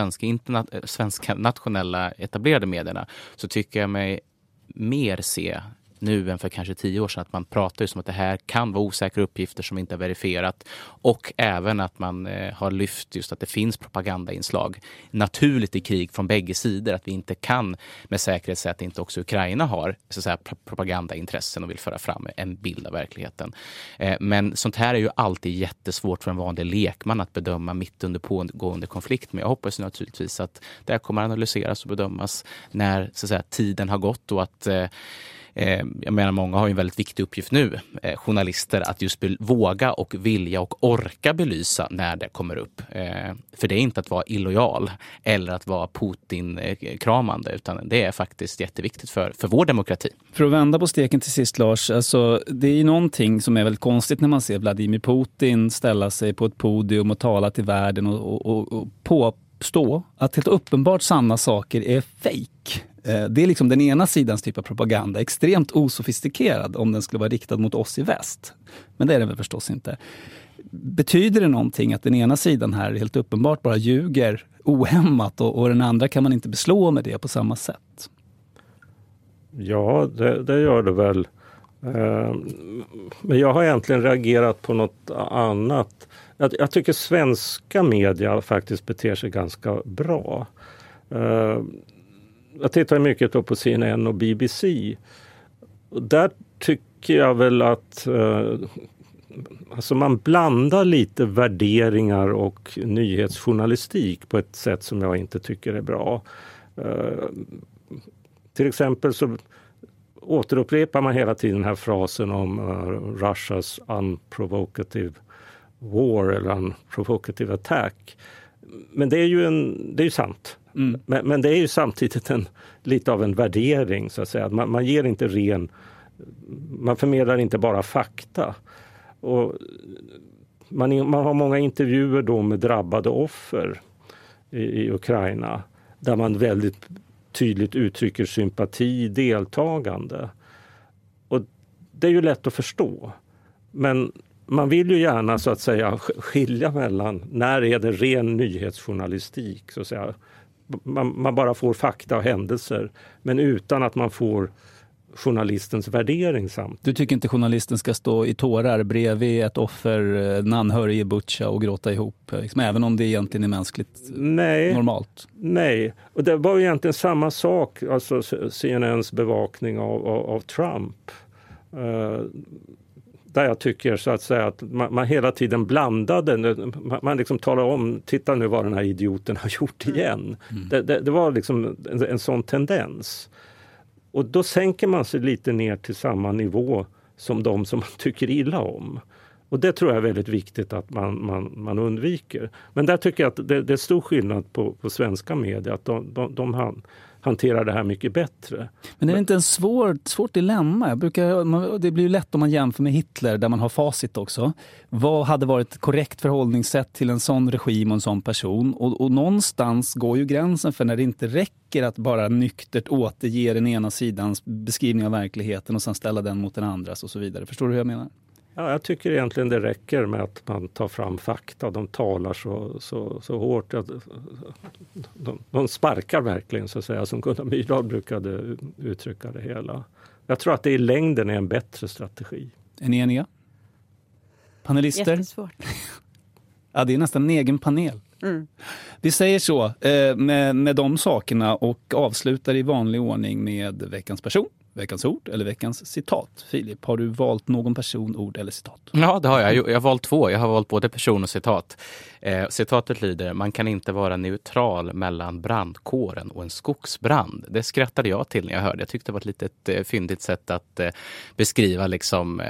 svenska nationella etablerade medierna så tycker jag mig mer se nu än för kanske 10 år sedan att man pratar ju som att det här kan vara osäkra uppgifter som inte är verifierat, och även att man har lyft just att det finns propagandainslag naturligt i krig från bägge sidor, att vi inte kan med säkerhet säga att inte också Ukraina har så att säga propagandaintressen och vill föra fram en bild av verkligheten. Men sånt här är ju alltid jättesvårt för en vanlig lekman att bedöma mitt under pågående konflikt, men jag hoppas naturligtvis att det här kommer analyseras och bedömas när så att säga tiden har gått, och att jag menar, många har ju en väldigt viktig uppgift nu, journalister, att just våga och vilja och orka belysa när det kommer upp. För det är inte att vara illojal eller att vara Putin-kramande, utan det är faktiskt jätteviktigt för vår demokrati. För att vända på steken till sist, Lars, alltså, det är ju någonting som är väldigt konstigt när man ser Vladimir Putin ställa sig på ett podium och tala till världen och påstå att helt uppenbart sanna saker är fake. Det är liksom den ena sidans typ av propaganda, extremt osofistikerad om den skulle vara riktad mot oss i väst. Men det är det väl förstås inte. Betyder det någonting att den ena sidan här helt uppenbart bara ljuger ohämmat och den andra kan man inte beslå med det på samma sätt? Ja, det gör det väl. Men jag har egentligen reagerat på något annat. Jag tycker svenska media faktiskt beter sig ganska bra. Jag tittar mycket på CNN och BBC. Och där tycker jag väl att alltså man blandar lite värderingar och nyhetsjournalistik på ett sätt som jag inte tycker är bra. Till exempel så återupprepar man hela tiden den här frasen om Russias unprovocative war eller unprovocative attack. Men det är ju sant. Men det är ju samtidigt lite av en värdering, så att säga. Man ger inte man förmedlar inte bara fakta. Och man har många intervjuer då med drabbade offer i Ukraina, där man väldigt tydligt uttrycker sympati, deltagande. Och det är ju lätt att förstå. Men man vill ju gärna så att säga skilja mellan när är det ren nyhetsjournalistik, så att säga. Man bara får fakta och händelser, men utan att man får journalistens värdering samtidigt. Du tycker inte journalisten ska stå i tårar bredvid ett offer, en anhörig i Butcha och gråta ihop, liksom, även om det egentligen är mänskligt normalt? Nej, och det var ju egentligen samma sak, alltså CNNs bevakning av Trump. Där jag tycker så att säga att man hela tiden blandade, man liksom talar om, titta nu vad den här idioten har gjort igen. Det var liksom en sån tendens. Och då sänker man sig lite ner till samma nivå som de som man tycker illa om. Och det tror jag är väldigt viktigt att man undviker. Men där tycker jag att det är stor skillnad på svenska medier, att de hanterar det här mycket bättre. Men är det inte en svårt dilemma? Det blir ju lätt om man jämför med Hitler, där man har facit också. Vad hade varit ett korrekt förhållningssätt till en sån regim och en sån person? Och någonstans går ju gränsen för när det inte räcker att bara nyktert återge den ena sidans beskrivning av verkligheten och sen ställa den mot den andras och så vidare. Förstår du hur jag menar? Ja, jag tycker egentligen det räcker med att man tar fram fakta. De talar så hårt. De sparkar verkligen, så att säga, som Gunnar Myrdal brukade uttrycka det hela. Jag tror att det i längden är en bättre strategi. Är ni eniga? Panelister? Jättesvårt. Ja, det är nästan en egen panel. Vi säger så med de sakerna och avslutar i vanlig ordning med veckans person, veckans ord eller veckans citat. Filip, har du valt någon person, ord eller citat? Ja, det har jag. Jag har valt 2. Jag har valt både person och citat. Citatet lyder: man kan inte vara neutral mellan brandkåren och en skogsbrand. Det skrattade jag till när jag hörde. Jag tyckte det var ett litet fyndigt sätt att beskriva liksom,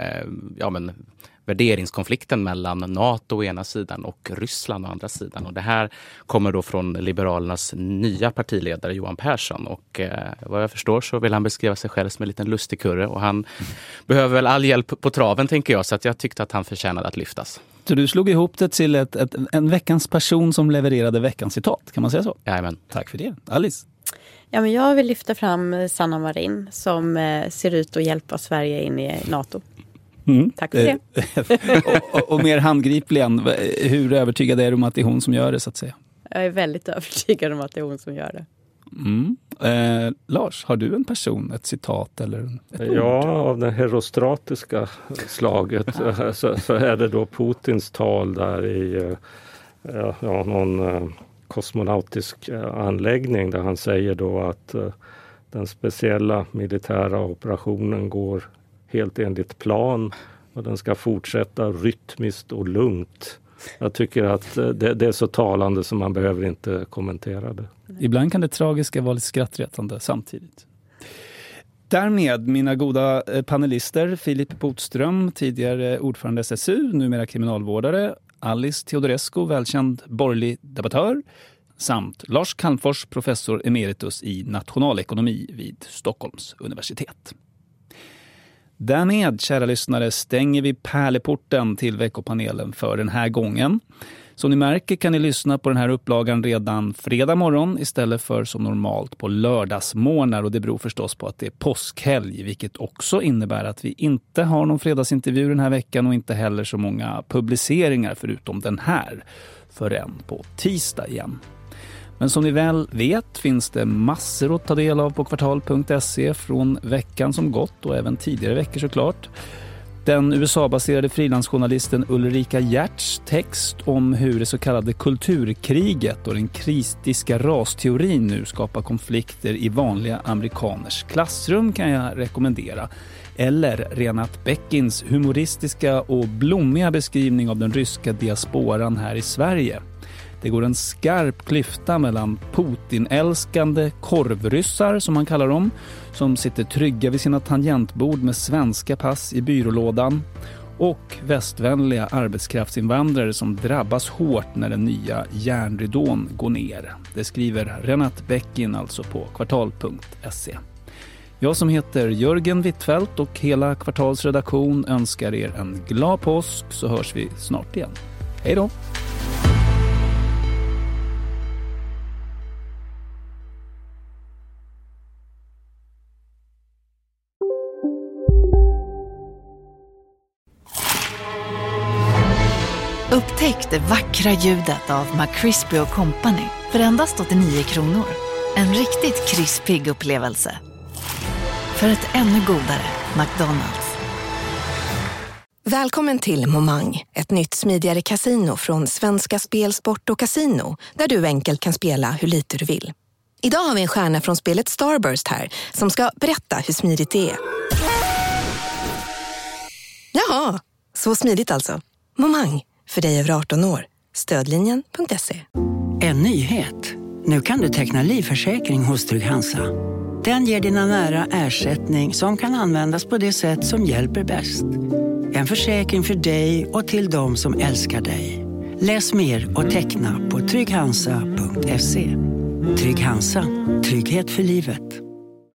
värderingskonflikten mellan NATO å ena sidan och Ryssland å andra sidan. Och det här kommer då från Liberalernas nya partiledare Johan Persson. Och vad jag förstår så vill han beskriva sig själv som en liten lustigkurre. Och han behöver väl all hjälp på traven, tänker jag. Så att jag tyckte att han förtjänade att lyftas. Så du slog ihop det till en veckans person som levererade veckans citat, kan man säga så? Jajamän. Tack för det. Alice? Ja, men jag vill lyfta fram Sanna Marin som ser ut att hjälpa Sverige in i NATO. Tack för det. och mer handgripligen, hur övertygad är du om att det är hon som gör det, så att säga? Jag är väldigt övertygad om att det är hon som gör det. Lars, har du en person, ett citat eller ett ord? Ja, av det herostratiska slaget så är det då Putins tal där i någon kosmonautisk anläggning, där han säger då att den speciella militära operationen går helt enligt plan och den ska fortsätta rytmiskt och lugnt. Jag tycker att det är så talande som man behöver inte kommentera det. Ibland kan det tragiska vara lite skrattretande samtidigt. Därmed mina goda panelister, Filip Botström, tidigare ordförande SSU, numera kriminalvårdare, Alice Teodorescu, välkänd borgerlig debattör, samt Lars Calmfors, professor emeritus i nationalekonomi vid Stockholms universitet. Därmed, kära lyssnare, stänger vi pärleporten till veckopanelen för den här gången. Som ni märker kan ni lyssna på den här upplagan redan fredag morgon istället för som normalt på lördagsmorgnar, och det beror förstås på att det är påskhelg, vilket också innebär att vi inte har någon fredagsintervju den här veckan och inte heller så många publiceringar förutom den här förrän på tisdag igen. Men som ni väl vet finns det massor att ta del av på kvartal.se från veckan som gått och även tidigare veckor såklart. Den USA-baserade frilansjournalisten Ulrika Giertz text om hur det så kallade kulturkriget och den kritiska rasteorin nu skapar konflikter i vanliga amerikaners klassrum kan jag rekommendera. Eller Renat Beckins humoristiska och blommiga beskrivning av den ryska diasporan här i Sverige. Det går en skarp klyfta mellan Putin-älskande korvryssar, som man kallar dem, som sitter trygga vid sina tangentbord med svenska pass i byrålådan, och västvänliga arbetskraftsinvandrare som drabbas hårt när den nya järnridån går ner. Det skriver Renat Beckin alltså på kvartal.se. Jag som heter Jörgen Wittfeldt och hela Kvartals redaktion önskar er en glad påsk, så hörs vi snart igen. Hej då! Upptäck det vackra ljudet av McCrispy & Company för endast 89 kronor. En riktigt krispig upplevelse. För ett ännu godare McDonald's. Välkommen till Momang, ett nytt smidigare casino från Svenska Spel, Sport och Casino, där du enkelt kan spela hur lite du vill. Idag har vi en stjärna från spelet Starburst här som ska berätta hur smidigt det är. Jaha, så smidigt alltså. Momang, för dig över 18 år. Stödlinjen.se. En nyhet. Nu kan du teckna livförsäkring hos Trygg Hansa. Den ger dina nära ersättning som kan användas på det sätt som hjälper bäst. En försäkring för dig och till de som älskar dig. Läs mer och teckna på trygghansa.se. Trygg Hansa. Trygghet för livet.